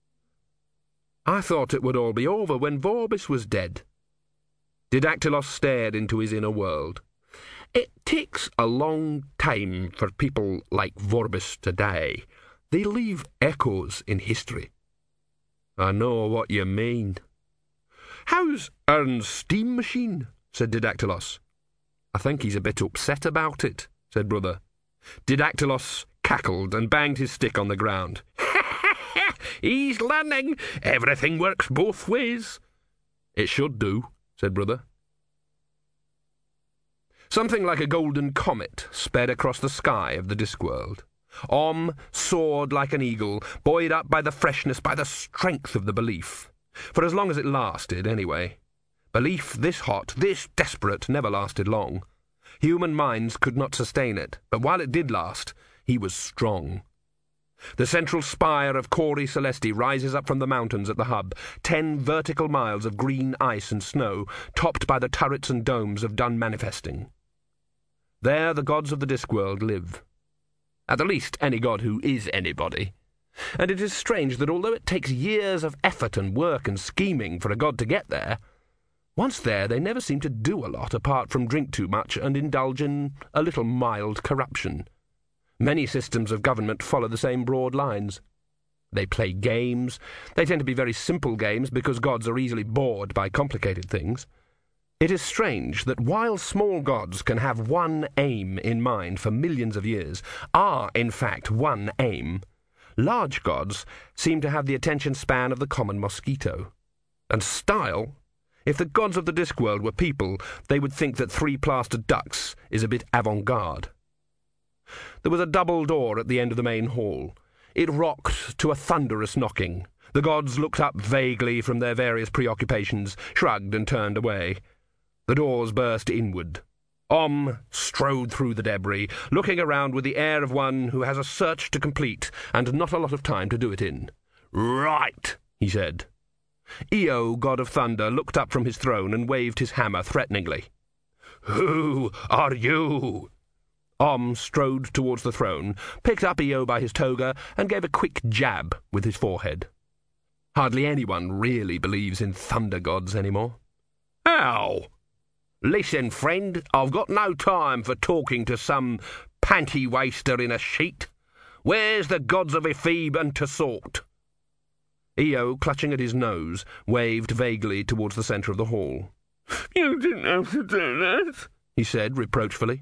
I thought it would all be over when Vorbis was dead. Didactylos stared into his inner world. It takes a long time for people like Vorbis to die. They leave echoes in history. I know what you mean. How's Ern's steam machine? Said Didactylos. I think he's a bit upset about it, said Brother. Didactylos cackled and banged his stick on the ground. He's learning. Everything works both ways. It should do, said Brother. Something like a golden comet sped across the sky of the Discworld. Om soared like an eagle, buoyed up by the freshness, by the strength of the belief. For as long as it lasted, anyway. Belief this hot, this desperate, never lasted long. Human minds could not sustain it, but while it did last, he was strong. The central spire of Cori Celesti rises up from the mountains at the hub, ten vertical miles of green ice and snow, topped by the turrets and domes of Dun Manifesting. There the gods of the Discworld live. At the least, any god who is anybody. And it is strange that although it takes years of effort and work and scheming for a god to get there, once there they never seem to do a lot apart from drink too much and indulge in a little mild corruption. Many systems of government follow the same broad lines. They play games. They tend to be very simple games because gods are easily bored by complicated things. It is strange that while small gods can have one aim in mind for millions of years, are, in fact, one aim, large gods seem to have the attention span of the common mosquito. And style? If the gods of the Discworld were people, they would think that three plastered ducks is a bit avant-garde. There was a double door at the end of the main hall. It rocked to a thunderous knocking. The gods looked up vaguely from their various preoccupations, shrugged and turned away. The doors burst inward. Om strode through the debris, looking around with the air of one who has a search to complete and not a lot of time to do it in. Right, he said. Io, god of thunder, looked up from his throne and waved his hammer threateningly. Who are you? Om strode towards the throne, picked up Io by his toga, and gave a quick jab with his forehead. Hardly anyone really believes in thunder gods anymore. Ow! Listen, friend, I've got no time for talking to some panty-waster in a sheet. Where's the gods of Ephebe and Tessort? Io, clutching at his nose, waved vaguely towards the centre of the hall. You didn't have to do that, he said reproachfully.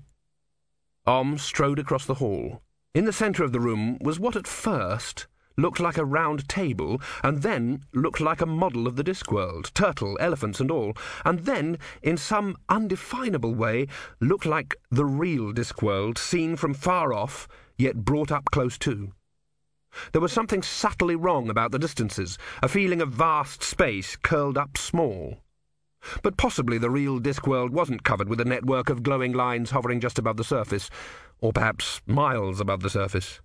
Om strode across the hall. In the centre of the room was what at first looked like a round table, and then looked like a model of the Discworld, turtle, elephants and all, and then, in some undefinable way, looked like the real Discworld, seen from far off, yet brought up close to. There was something subtly wrong about the distances, a feeling of vast space curled up small. But possibly the real Discworld wasn't covered with a network of glowing lines hovering just above the surface, or perhaps miles above the surface.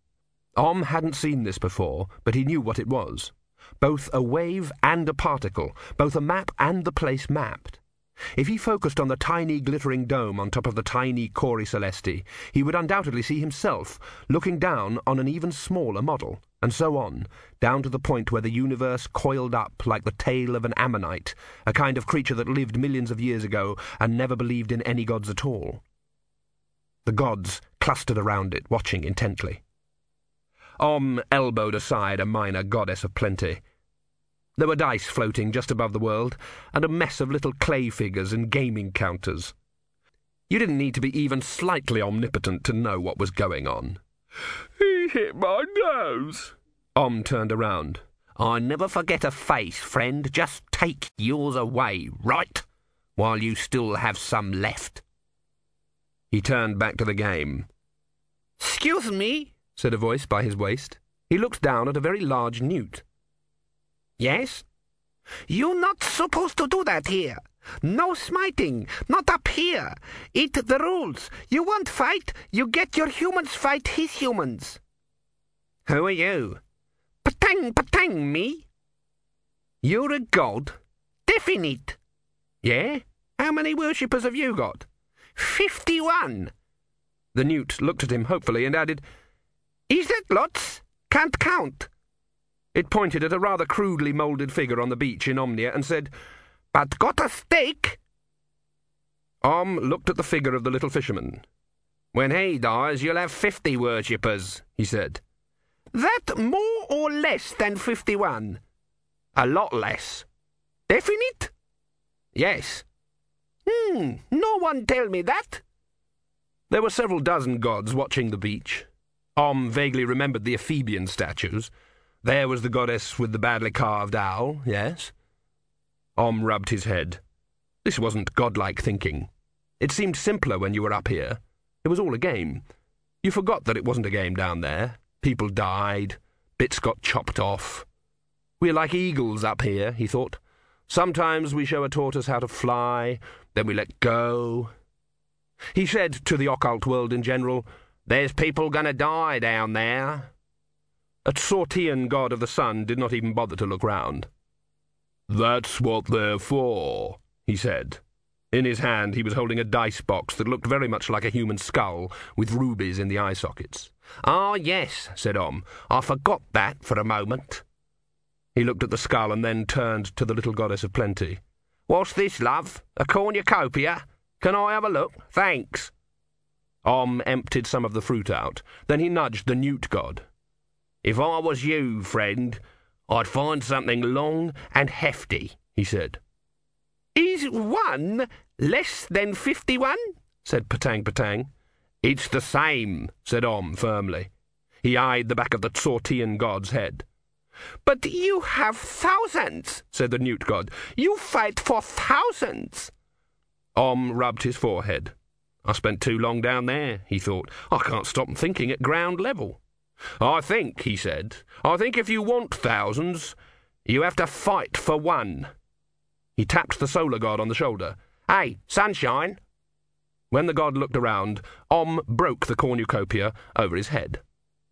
Om hadn't seen this before, but he knew what it was. Both a wave and a particle, both a map and the place mapped. If he focused on the tiny glittering dome on top of the tiny Cori Celesti, he would undoubtedly see himself, looking down on an even smaller model, and so on, down to the point where the universe coiled up like the tail of an ammonite, a kind of creature that lived millions of years ago and never believed in any gods at all. The gods clustered around it, watching intently. Om elbowed aside a minor goddess of plenty. There were dice floating just above the world, and a mess of little clay figures and gaming counters. You didn't need to be even slightly omnipotent to know what was going on. "He hit my nose." Om turned around. "I never forget a face, friend. Just take yours away, right? While you still have some left." He turned back to the game. "Excuse me," said a voice by his waist. He looked down at a very large newt. "Yes?" "You're not supposed to do that here. No smiting, not up here. It the rules. You want fight, you get your humans fight his humans." "Who are you?" "Patang, patang, me." "You're a god?" "Definite." "Yeah? How many worshippers have you got?" Fifty-one." The newt looked at him hopefully and added, "Is that lots? Can't count." It pointed at a rather crudely moulded figure on the beach in Omnia and said, "But got a steak?" Om looked at the figure of the little fisherman. "When he dies, you'll have fifty worshippers," he said. "That more or less than fifty-one?" "A lot less." "Definite?" "Yes." "Hmm, no one tell me that." There were several dozen gods watching the beach. Om vaguely remembered the Ephebian statues. There was the goddess with the badly carved owl, yes. Om rubbed his head. This wasn't godlike thinking. It seemed simpler when you were up here. It was all a game. You forgot that it wasn't a game down there. People died. Bits got chopped off. We're like eagles up here, he thought. Sometimes we show a tortoise how to fly, then we let go. He said to the occult world in general, "There's people gonna die down there." A Tsortian god of the sun did not even bother to look round. "That's what they're for," he said. In his hand he was holding a dice box that looked very much like a human skull, with rubies in the eye sockets. "Ah, yes," said Om. "I forgot that for a moment." He looked at the skull and then turned to the little goddess of plenty. "What's this, love? A cornucopia? Can I have a look? Thanks." Om emptied some of the fruit out. Then he nudged the newt god. "If I was you, friend, I'd find something long and hefty," he said. "Is one less than fifty-one?" said Patang Patang. "It's the same," said Om firmly. He eyed the back of the Tsortian god's head. "But you have thousands," said the newt god. "You fight for thousands." Om rubbed his forehead. "I spent too long down there," he thought. "I can't stop thinking at ground level." "I think," he said, "I think if you want thousands, you have to fight for one." He tapped the solar god on the shoulder. "Hey, sunshine!" When the god looked around, Om broke the cornucopia over his head.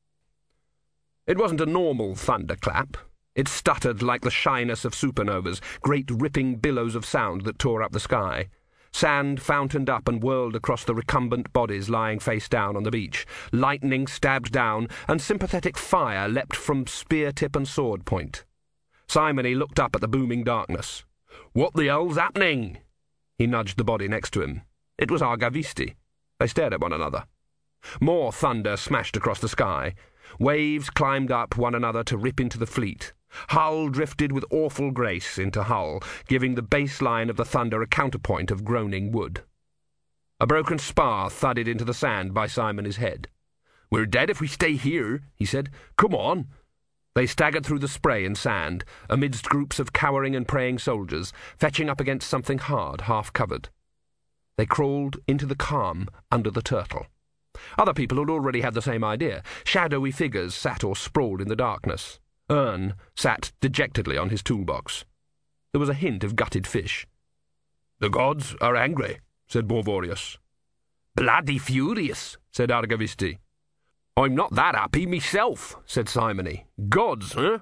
It wasn't a normal thunderclap. It stuttered like the shyness of supernovas, great ripping billows of sound that tore up the sky. Sand fountained up and whirled across the recumbent bodies lying face down on the beach. Lightning stabbed down, and sympathetic fire leapt from spear tip and sword point. Simony looked up at the booming darkness. "What the hell's happening?" He nudged the body next to him. It was Argavisti. They stared at one another. More thunder smashed across the sky. Waves climbed up one another to rip into the fleet. Hull drifted with awful grace into hull, giving the base line of the thunder a counterpoint of groaning wood. A broken spar thudded into the sand by Simony's head. "We're dead if we stay here," he said. "Come on." They staggered through the spray and sand, amidst groups of cowering and praying soldiers, fetching up against something hard, half-covered. They crawled into the calm under the turtle. Other people had already had the same idea. Shadowy figures sat or sprawled in the darkness. Ern sat dejectedly on his toolbox. There was a hint of gutted fish. "The gods are angry," said Borvorius. "Bloody furious," said Argavisti. "I'm not that happy myself," said Simony. "Gods, eh?"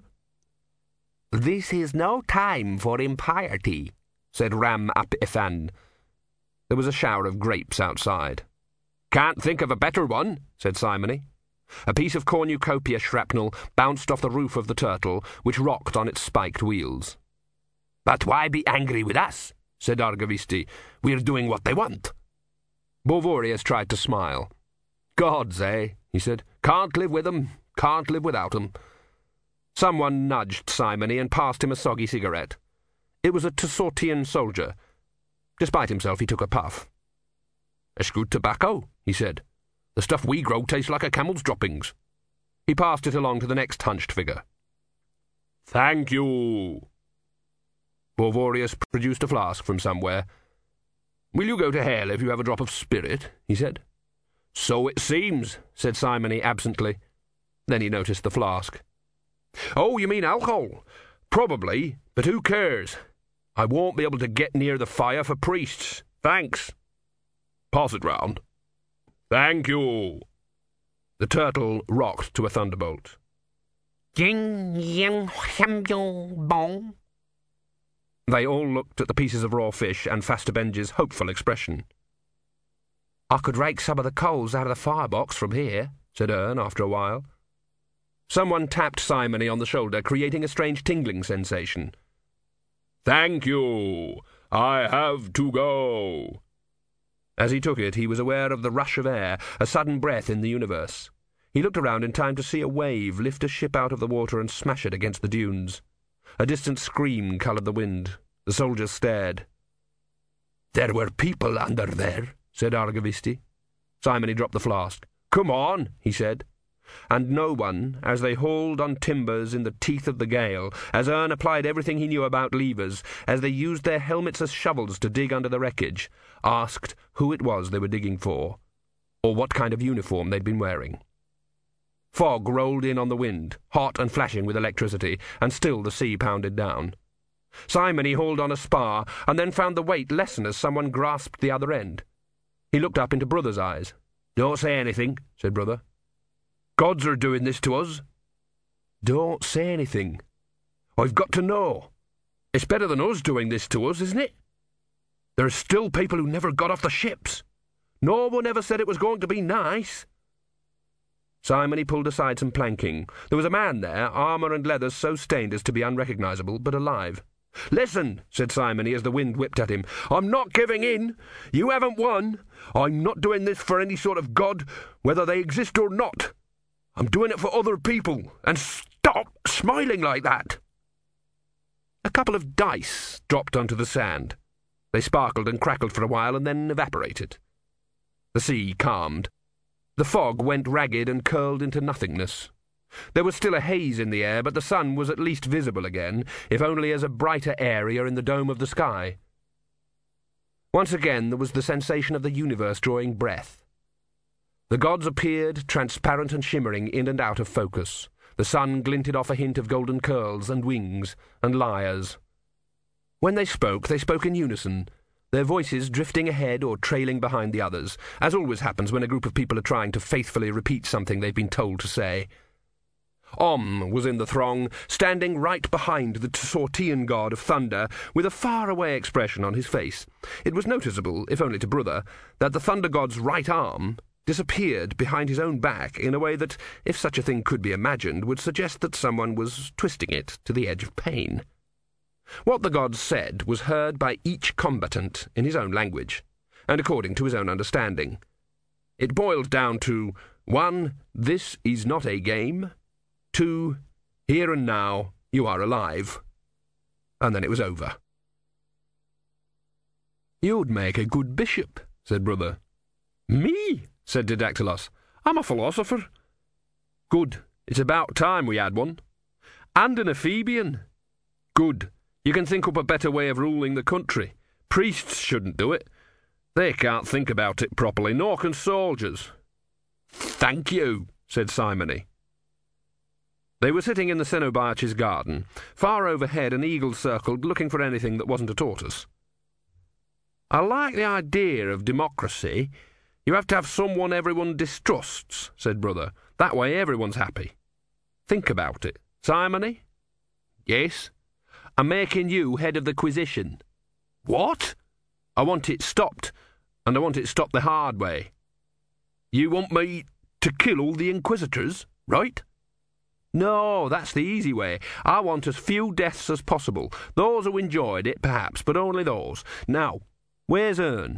"This is no time for impiety," said Ram ap Ethan. There was a shower of grapes outside. "Can't think of a better one," said Simony. A piece of cornucopia shrapnel bounced off the roof of the turtle, which rocked on its spiked wheels. "But why be angry with us?" said Argavisti. "We're doing what they want." Borvorius tried to smile. "Gods, eh?" he said. "Can't live with 'em, can't live without 'em." Someone nudged Simony and passed him a soggy cigarette. It was a Tessortian soldier. Despite himself, he took a puff. "It's good tobacco," he said. "The stuff we grow tastes like a camel's droppings." He passed it along to the next hunched figure. "Thank you." Borvorius produced a flask from somewhere. "Will you go to hell if you have a drop of spirit?" he said. "So it seems," said Simony absently. Then he noticed the flask. "Oh, you mean alcohol? Probably, but who cares? I won't be able to get near the fire for priests. Thanks." "Pass it round." "Thank you." The turtle rocked to a thunderbolt. "Jing, jing, him, bong." They all looked at the pieces of raw fish and Fasterbenge's hopeful expression. "I could rake some of the coals out of the firebox from here," said Ern after a while. Someone tapped Simony on the shoulder, creating a strange tingling sensation. "Thank you. I have to go." As he took it, he was aware of the rush of air, a sudden breath in the universe. He looked around in time to see a wave lift a ship out of the water and smash it against the dunes. A distant scream coloured the wind. The soldiers stared. "There were people under there," said Argivisti. Simony dropped the flask. "Come on," he said. And no one, as they hauled on timbers in the teeth of the gale, as Ern applied everything he knew about levers, as they used their helmets as shovels to dig under the wreckage, asked who it was they were digging for, or what kind of uniform they'd been wearing. Fog rolled in on the wind, hot and flashing with electricity, and still the sea pounded down. Simony hauled on a spar, and then found the weight lessen as someone grasped the other end. He looked up into Brother's eyes. "Don't say anything," said Brother. "Gods are doing this to us." "Don't say anything." "I've got to know. It's better than us doing this to us, isn't it? There's still people who never got off the ships. No one ever said it was going to be nice." Simony pulled aside some planking. There was a man there, armour and leathers so stained as to be unrecognisable, but alive. "Listen," said Simony as the wind whipped at him. "I'm not giving in. You haven't won. I'm not doing this for any sort of god, whether they exist or not. I'm doing it for other people, and stop smiling like that." A couple of dice dropped onto the sand. They sparkled and crackled for a while and then evaporated. The sea calmed. The fog went ragged and curled into nothingness. There was still a haze in the air, but the sun was at least visible again, if only as a brighter area in the dome of the sky. Once again there was the sensation of the universe drawing breath. The gods appeared, transparent and shimmering, in and out of focus. The sun glinted off a hint of golden curls and wings and lyres. When they spoke, they spoke in unison, their voices drifting ahead or trailing behind the others, as always happens when a group of people are trying to faithfully repeat something they've been told to say. Om was in the throng, standing right behind the Tessortian god of thunder, with a far-away expression on his face. It was noticeable, if only to Brother, that the thunder god's right arm disappeared behind his own back in a way that, if such a thing could be imagined, would suggest that someone was twisting it to the edge of pain. What the god said was heard by each combatant in his own language, and according to his own understanding. It boiled down to, one, this is not a game, two, here and now, you are alive. And then it was over. "You'd make a good bishop," said Brother. "Me?" said Didactylos. "I'm a philosopher." "Good. It's about time we had one." "And an Ephebian." "Good. You can think up a better way of ruling the country. Priests shouldn't do it. They can't think about it properly, nor can soldiers." "Thank you," said Simony. They were sitting in the Cenobiaches' garden. Far overhead an eagle circled, looking for anything that wasn't a tortoise. "I like the idea of democracy. You have to have someone everyone distrusts," said Brother. "That way everyone's happy. Think about it. Simony?" "Yes." "I'm making you head of the Quisition." "What?" "I want it stopped, and I want it stopped the hard way." "You want me to kill all the Inquisitors, right?" "No, that's the easy way. I want as few deaths as possible. Those who enjoyed it, perhaps, but only those. Now, where's Ern?"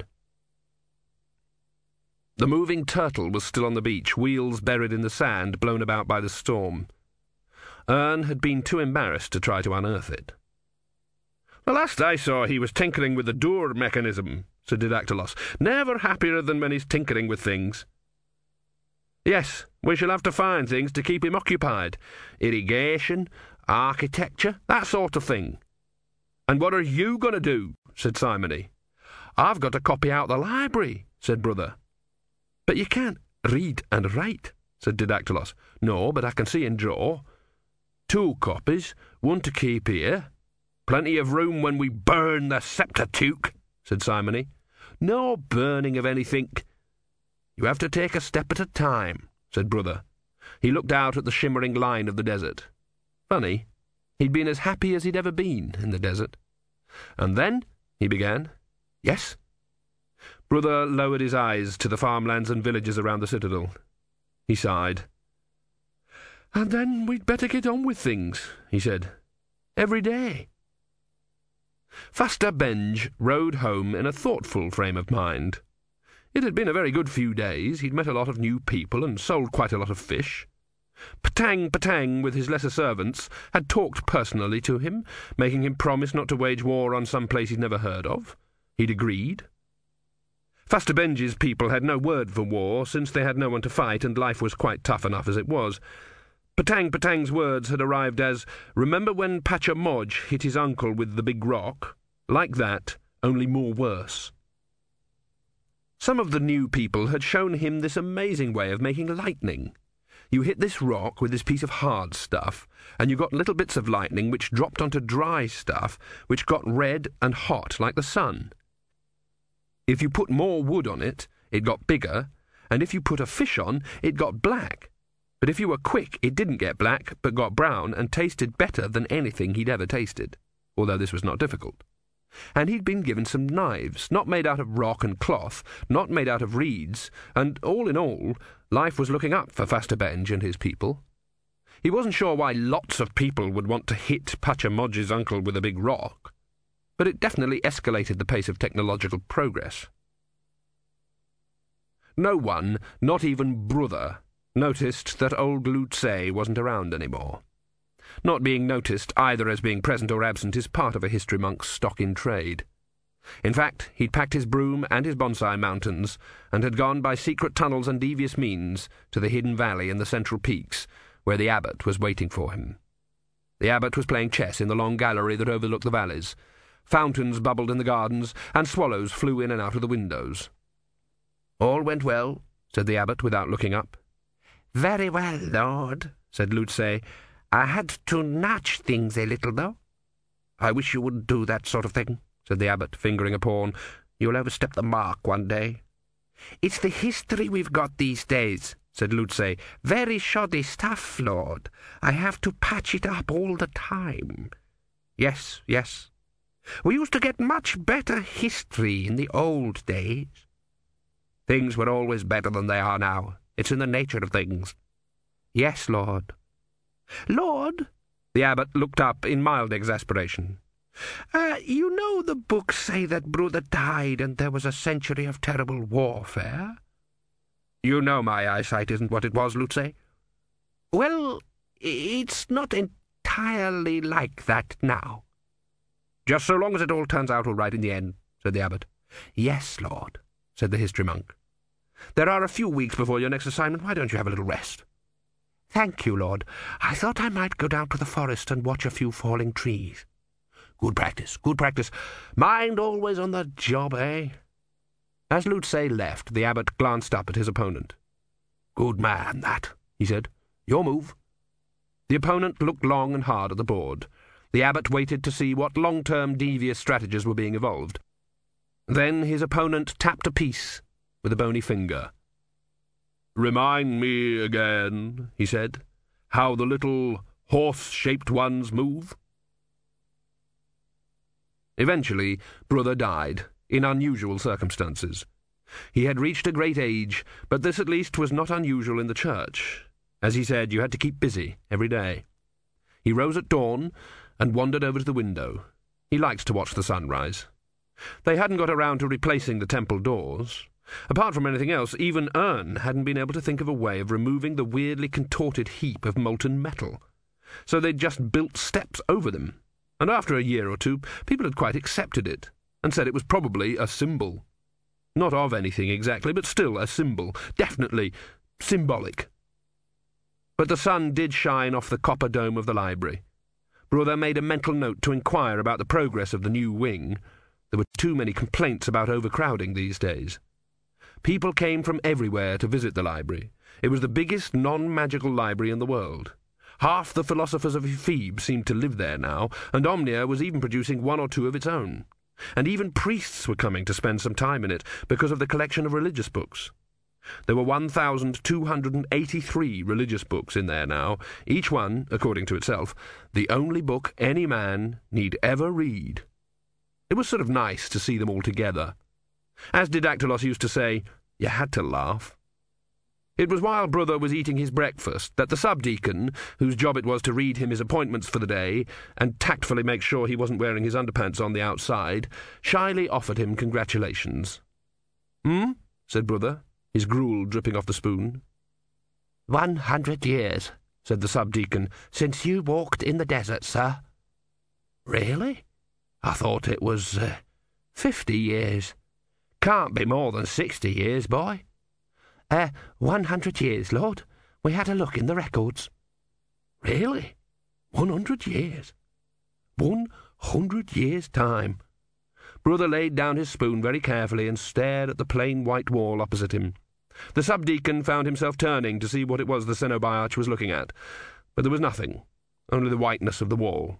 The moving turtle was still on the beach, wheels buried in the sand, blown about by the storm. Ern had been too embarrassed to try to unearth it. "The last I saw he was tinkering with the door mechanism," said Didactylos. "Never happier than when he's tinkering with things." "Yes, we shall have to find things to keep him occupied. Irrigation, architecture, that sort of thing." "And what are you going to do?" said Simony. "I've got to copy out the library," said Brother. "But you can't read and write," said Didactylos. "No, but I can see and draw." "Two copies, one to keep here." "Plenty of room when we burn the Septuagint," said Simony. "No burning of anything." "You have to take a step at a time," said Brother. He looked out at the shimmering line of the desert. Funny, he'd been as happy as he'd ever been in the desert. "And then," he began. "Yes?" Brother lowered his eyes to the farmlands and villages around the citadel. He sighed. "And then we'd better get on with things," he said. "Every day." Faster Benge rode home in a thoughtful frame of mind. It had been a very good few days. He'd met a lot of new people and sold quite a lot of fish. Patang Patang, with his lesser servants, had talked personally to him, making him promise not to wage war on some place he'd never heard of. He'd agreed. Faster Benge's people had no word for war, since they had no one to fight, and life was quite tough enough as it was. Patang Patang's words had arrived as, "Remember when Pachamoj hit his uncle with the big rock? Like that, only more worse." Some of the new people had shown him this amazing way of making lightning. You hit this rock with this piece of hard stuff, and you got little bits of lightning which dropped onto dry stuff, which got red and hot like the sun. If you put more wood on it, it got bigger, and if you put a fish on, it got black. But if you were quick, it didn't get black, but got brown and tasted better than anything he'd ever tasted, although this was not difficult. And he'd been given some knives, not made out of rock and cloth, not made out of reeds, and all in all, life was looking up for Faster Benge and his people. He wasn't sure why lots of people would want to hit Pachamoj's uncle with a big rock, but it definitely escalated the pace of technological progress. No one, not even Brother, noticed that old Lutze wasn't around anymore. Not being noticed, either as being present or absent, is part of a history monk's stock in trade. In fact, he'd packed his broom and his bonsai mountains, and had gone by secret tunnels and devious means to the hidden valley in the central peaks, where the abbot was waiting for him. The abbot was playing chess in the long gallery that overlooked the valleys. Fountains bubbled in the gardens, and swallows flew in and out of the windows. "All went well," said the abbot without looking up. "Very well, Lord," said Lutze. "I had to notch things a little, though." "I wish you wouldn't do that sort of thing," said the abbot, fingering a pawn. "You'll overstep the mark one day." "It's the history we've got these days," said Lutze. "Very shoddy stuff, Lord. I have to patch it up all the time." "Yes, yes. We used to get much better history in the old days." "Things were always better than they are now. It's in the nature of things." "Yes, Lord." "Lord," the abbot looked up in mild exasperation. Uh, you know the books say that Brother died and there was a century of terrible warfare?" "You know my eyesight isn't what it was, Lutze." "Well, it's not entirely like that now." "Just so long as it all turns out all right in the end," said the abbot. "Yes, Lord," said the history monk. "There are a few weeks before your next assignment. Why don't you have a little rest?" "Thank you, Lord. I thought I might go down to the forest and watch a few falling trees." "Good practice, good practice. Mind always on the job, eh?" As Lutze left, the abbot glanced up at his opponent. "Good man, that," he said. "Your move." The opponent looked long and hard at the board. The abbot waited to see what long-term devious strategies were being evolved. Then his opponent tapped a piece with a bony finger. "Remind me again," he said, "how the little horse-shaped ones move." Eventually, Brother died, in unusual circumstances. He had reached a great age, but this at least was not unusual in the church. As he said, you had to keep busy every day. He rose at dawn and wandered over to the window. He liked to watch the sunrise. They hadn't got around to replacing the temple doors. Apart from anything else, even Ern hadn't been able to think of a way of removing the weirdly contorted heap of molten metal. so they'd just built steps over them, and after a year or two people had quite accepted it, and said it was probably a symbol. Not of anything exactly, but still a symbol, definitely symbolic. But the sun did shine off the copper dome of the library. Brother made a mental note to inquire about the progress of the new wing. There were too many complaints about overcrowding these days. People came from everywhere to visit the library. It was the biggest non-magical library in the world. Half the philosophers of Ephebe seemed to live there now, and Omnia was even producing one or two of its own. And even priests were coming to spend some time in it because of the collection of religious books. There were one thousand two hundred eighty-three religious books in there now, each one, according to itself, the only book any man need ever read. It was sort of nice to see them all together. As Didactylos used to say, you had to laugh. It was while Brother was eating his breakfast that the subdeacon, whose job it was to read him his appointments for the day and tactfully make sure he wasn't wearing his underpants on the outside, shyly offered him congratulations. "Hmm?" said Brother, his gruel dripping off the spoon. "One hundred years," said the subdeacon, "since you walked in the desert, sir." "Really? I thought it was uh, fifty years. Can't be more than sixty years, boy." Uh, one hundred years, Lord. We had a look in the records." "Really? One hundred years? One hundred years' time." Brother laid down his spoon very carefully and stared at the plain white wall opposite him. The subdeacon found himself turning to see what it was the Cenobiarch was looking at, but there was nothing, only the whiteness of the wall.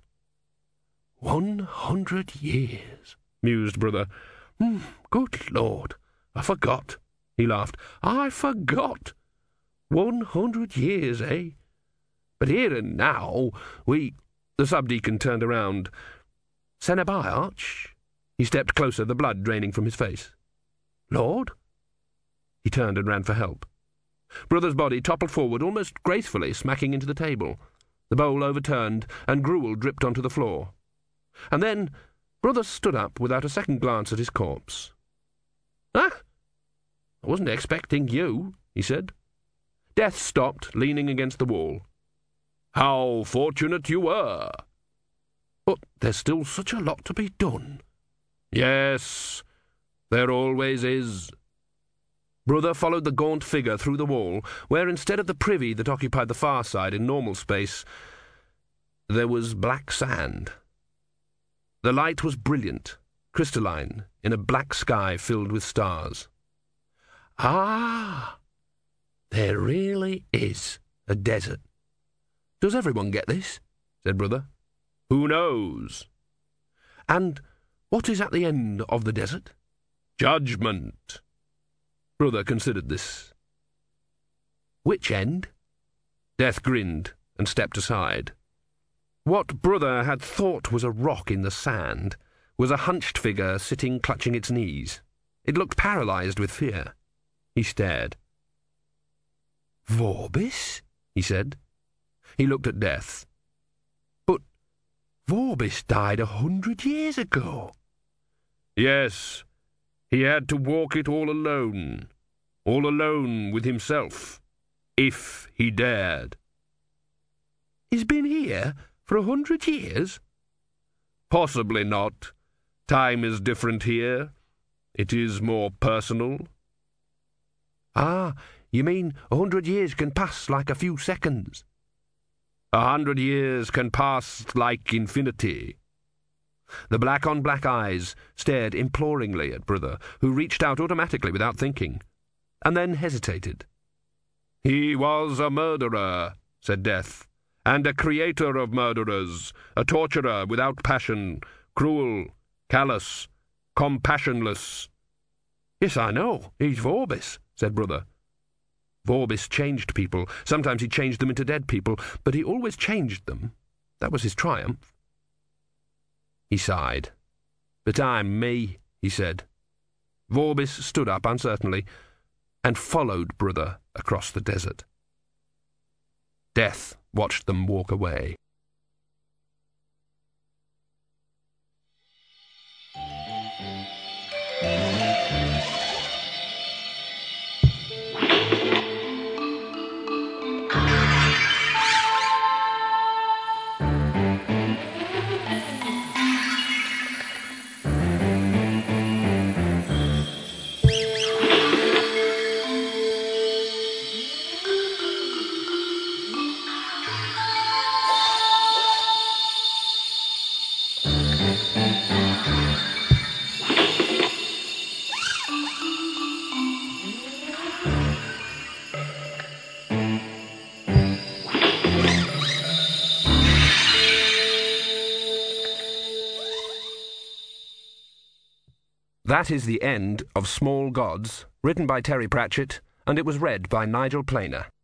"One hundred years," mused Brother. Mm, "Good Lord, I forgot." He laughed. "I forgot. One hundred years, eh? But here and now, we—" The subdeacon turned around. "Cenobiarch?" He stepped closer, the blood draining from his face. "Lord?" He turned and ran for help. Brother's body toppled forward almost gracefully, smacking into the table. The bowl overturned, and gruel dripped onto the floor. And then Brother stood up without a second glance at his corpse. "Ah! I wasn't expecting you," he said. Death stopped, leaning against the wall. "How fortunate you were!" "But there's still such a lot to be done." "Yes, there always is." Brother followed the gaunt figure through the wall, where instead of the privy that occupied the far side in normal space, there was black sand. The light was brilliant, crystalline, in a black sky filled with stars. "Ah, there really is a desert. Does everyone get this?" said Brother. "Who knows?" "And what is at the end of the desert?" "Judgment." Brother considered this. "Which end?" Death grinned and stepped aside. What Brother had thought was a rock in the sand was a hunched figure sitting clutching its knees. It looked paralyzed with fear. He stared. "Vorbis?" he said. He looked at Death. "But Vorbis died a hundred years ago." "Yes, he had to walk it all alone, all alone with himself, if he dared." "He's been here for a hundred years?" "Possibly not. Time is different here. It is more personal." "Ah, you mean a hundred years can pass like a few seconds?" "A hundred years can pass like infinity." The black-on-black eyes stared imploringly at Brother, who reached out automatically without thinking, and then hesitated. "He was a murderer," said Death, "and a creator of murderers, a torturer without passion, cruel, callous, compassionless." "Yes, I know. He's Vorbis," said Brother. Vorbis changed people. Sometimes he changed them into dead people, but he always changed them. That was his triumph. He sighed. "But I'm me," he said. Vorbis stood up uncertainly and followed Brother across the desert. Death watched them walk away. That is the end of Small Gods, written by Terry Pratchett, and it was read by Nigel Planer.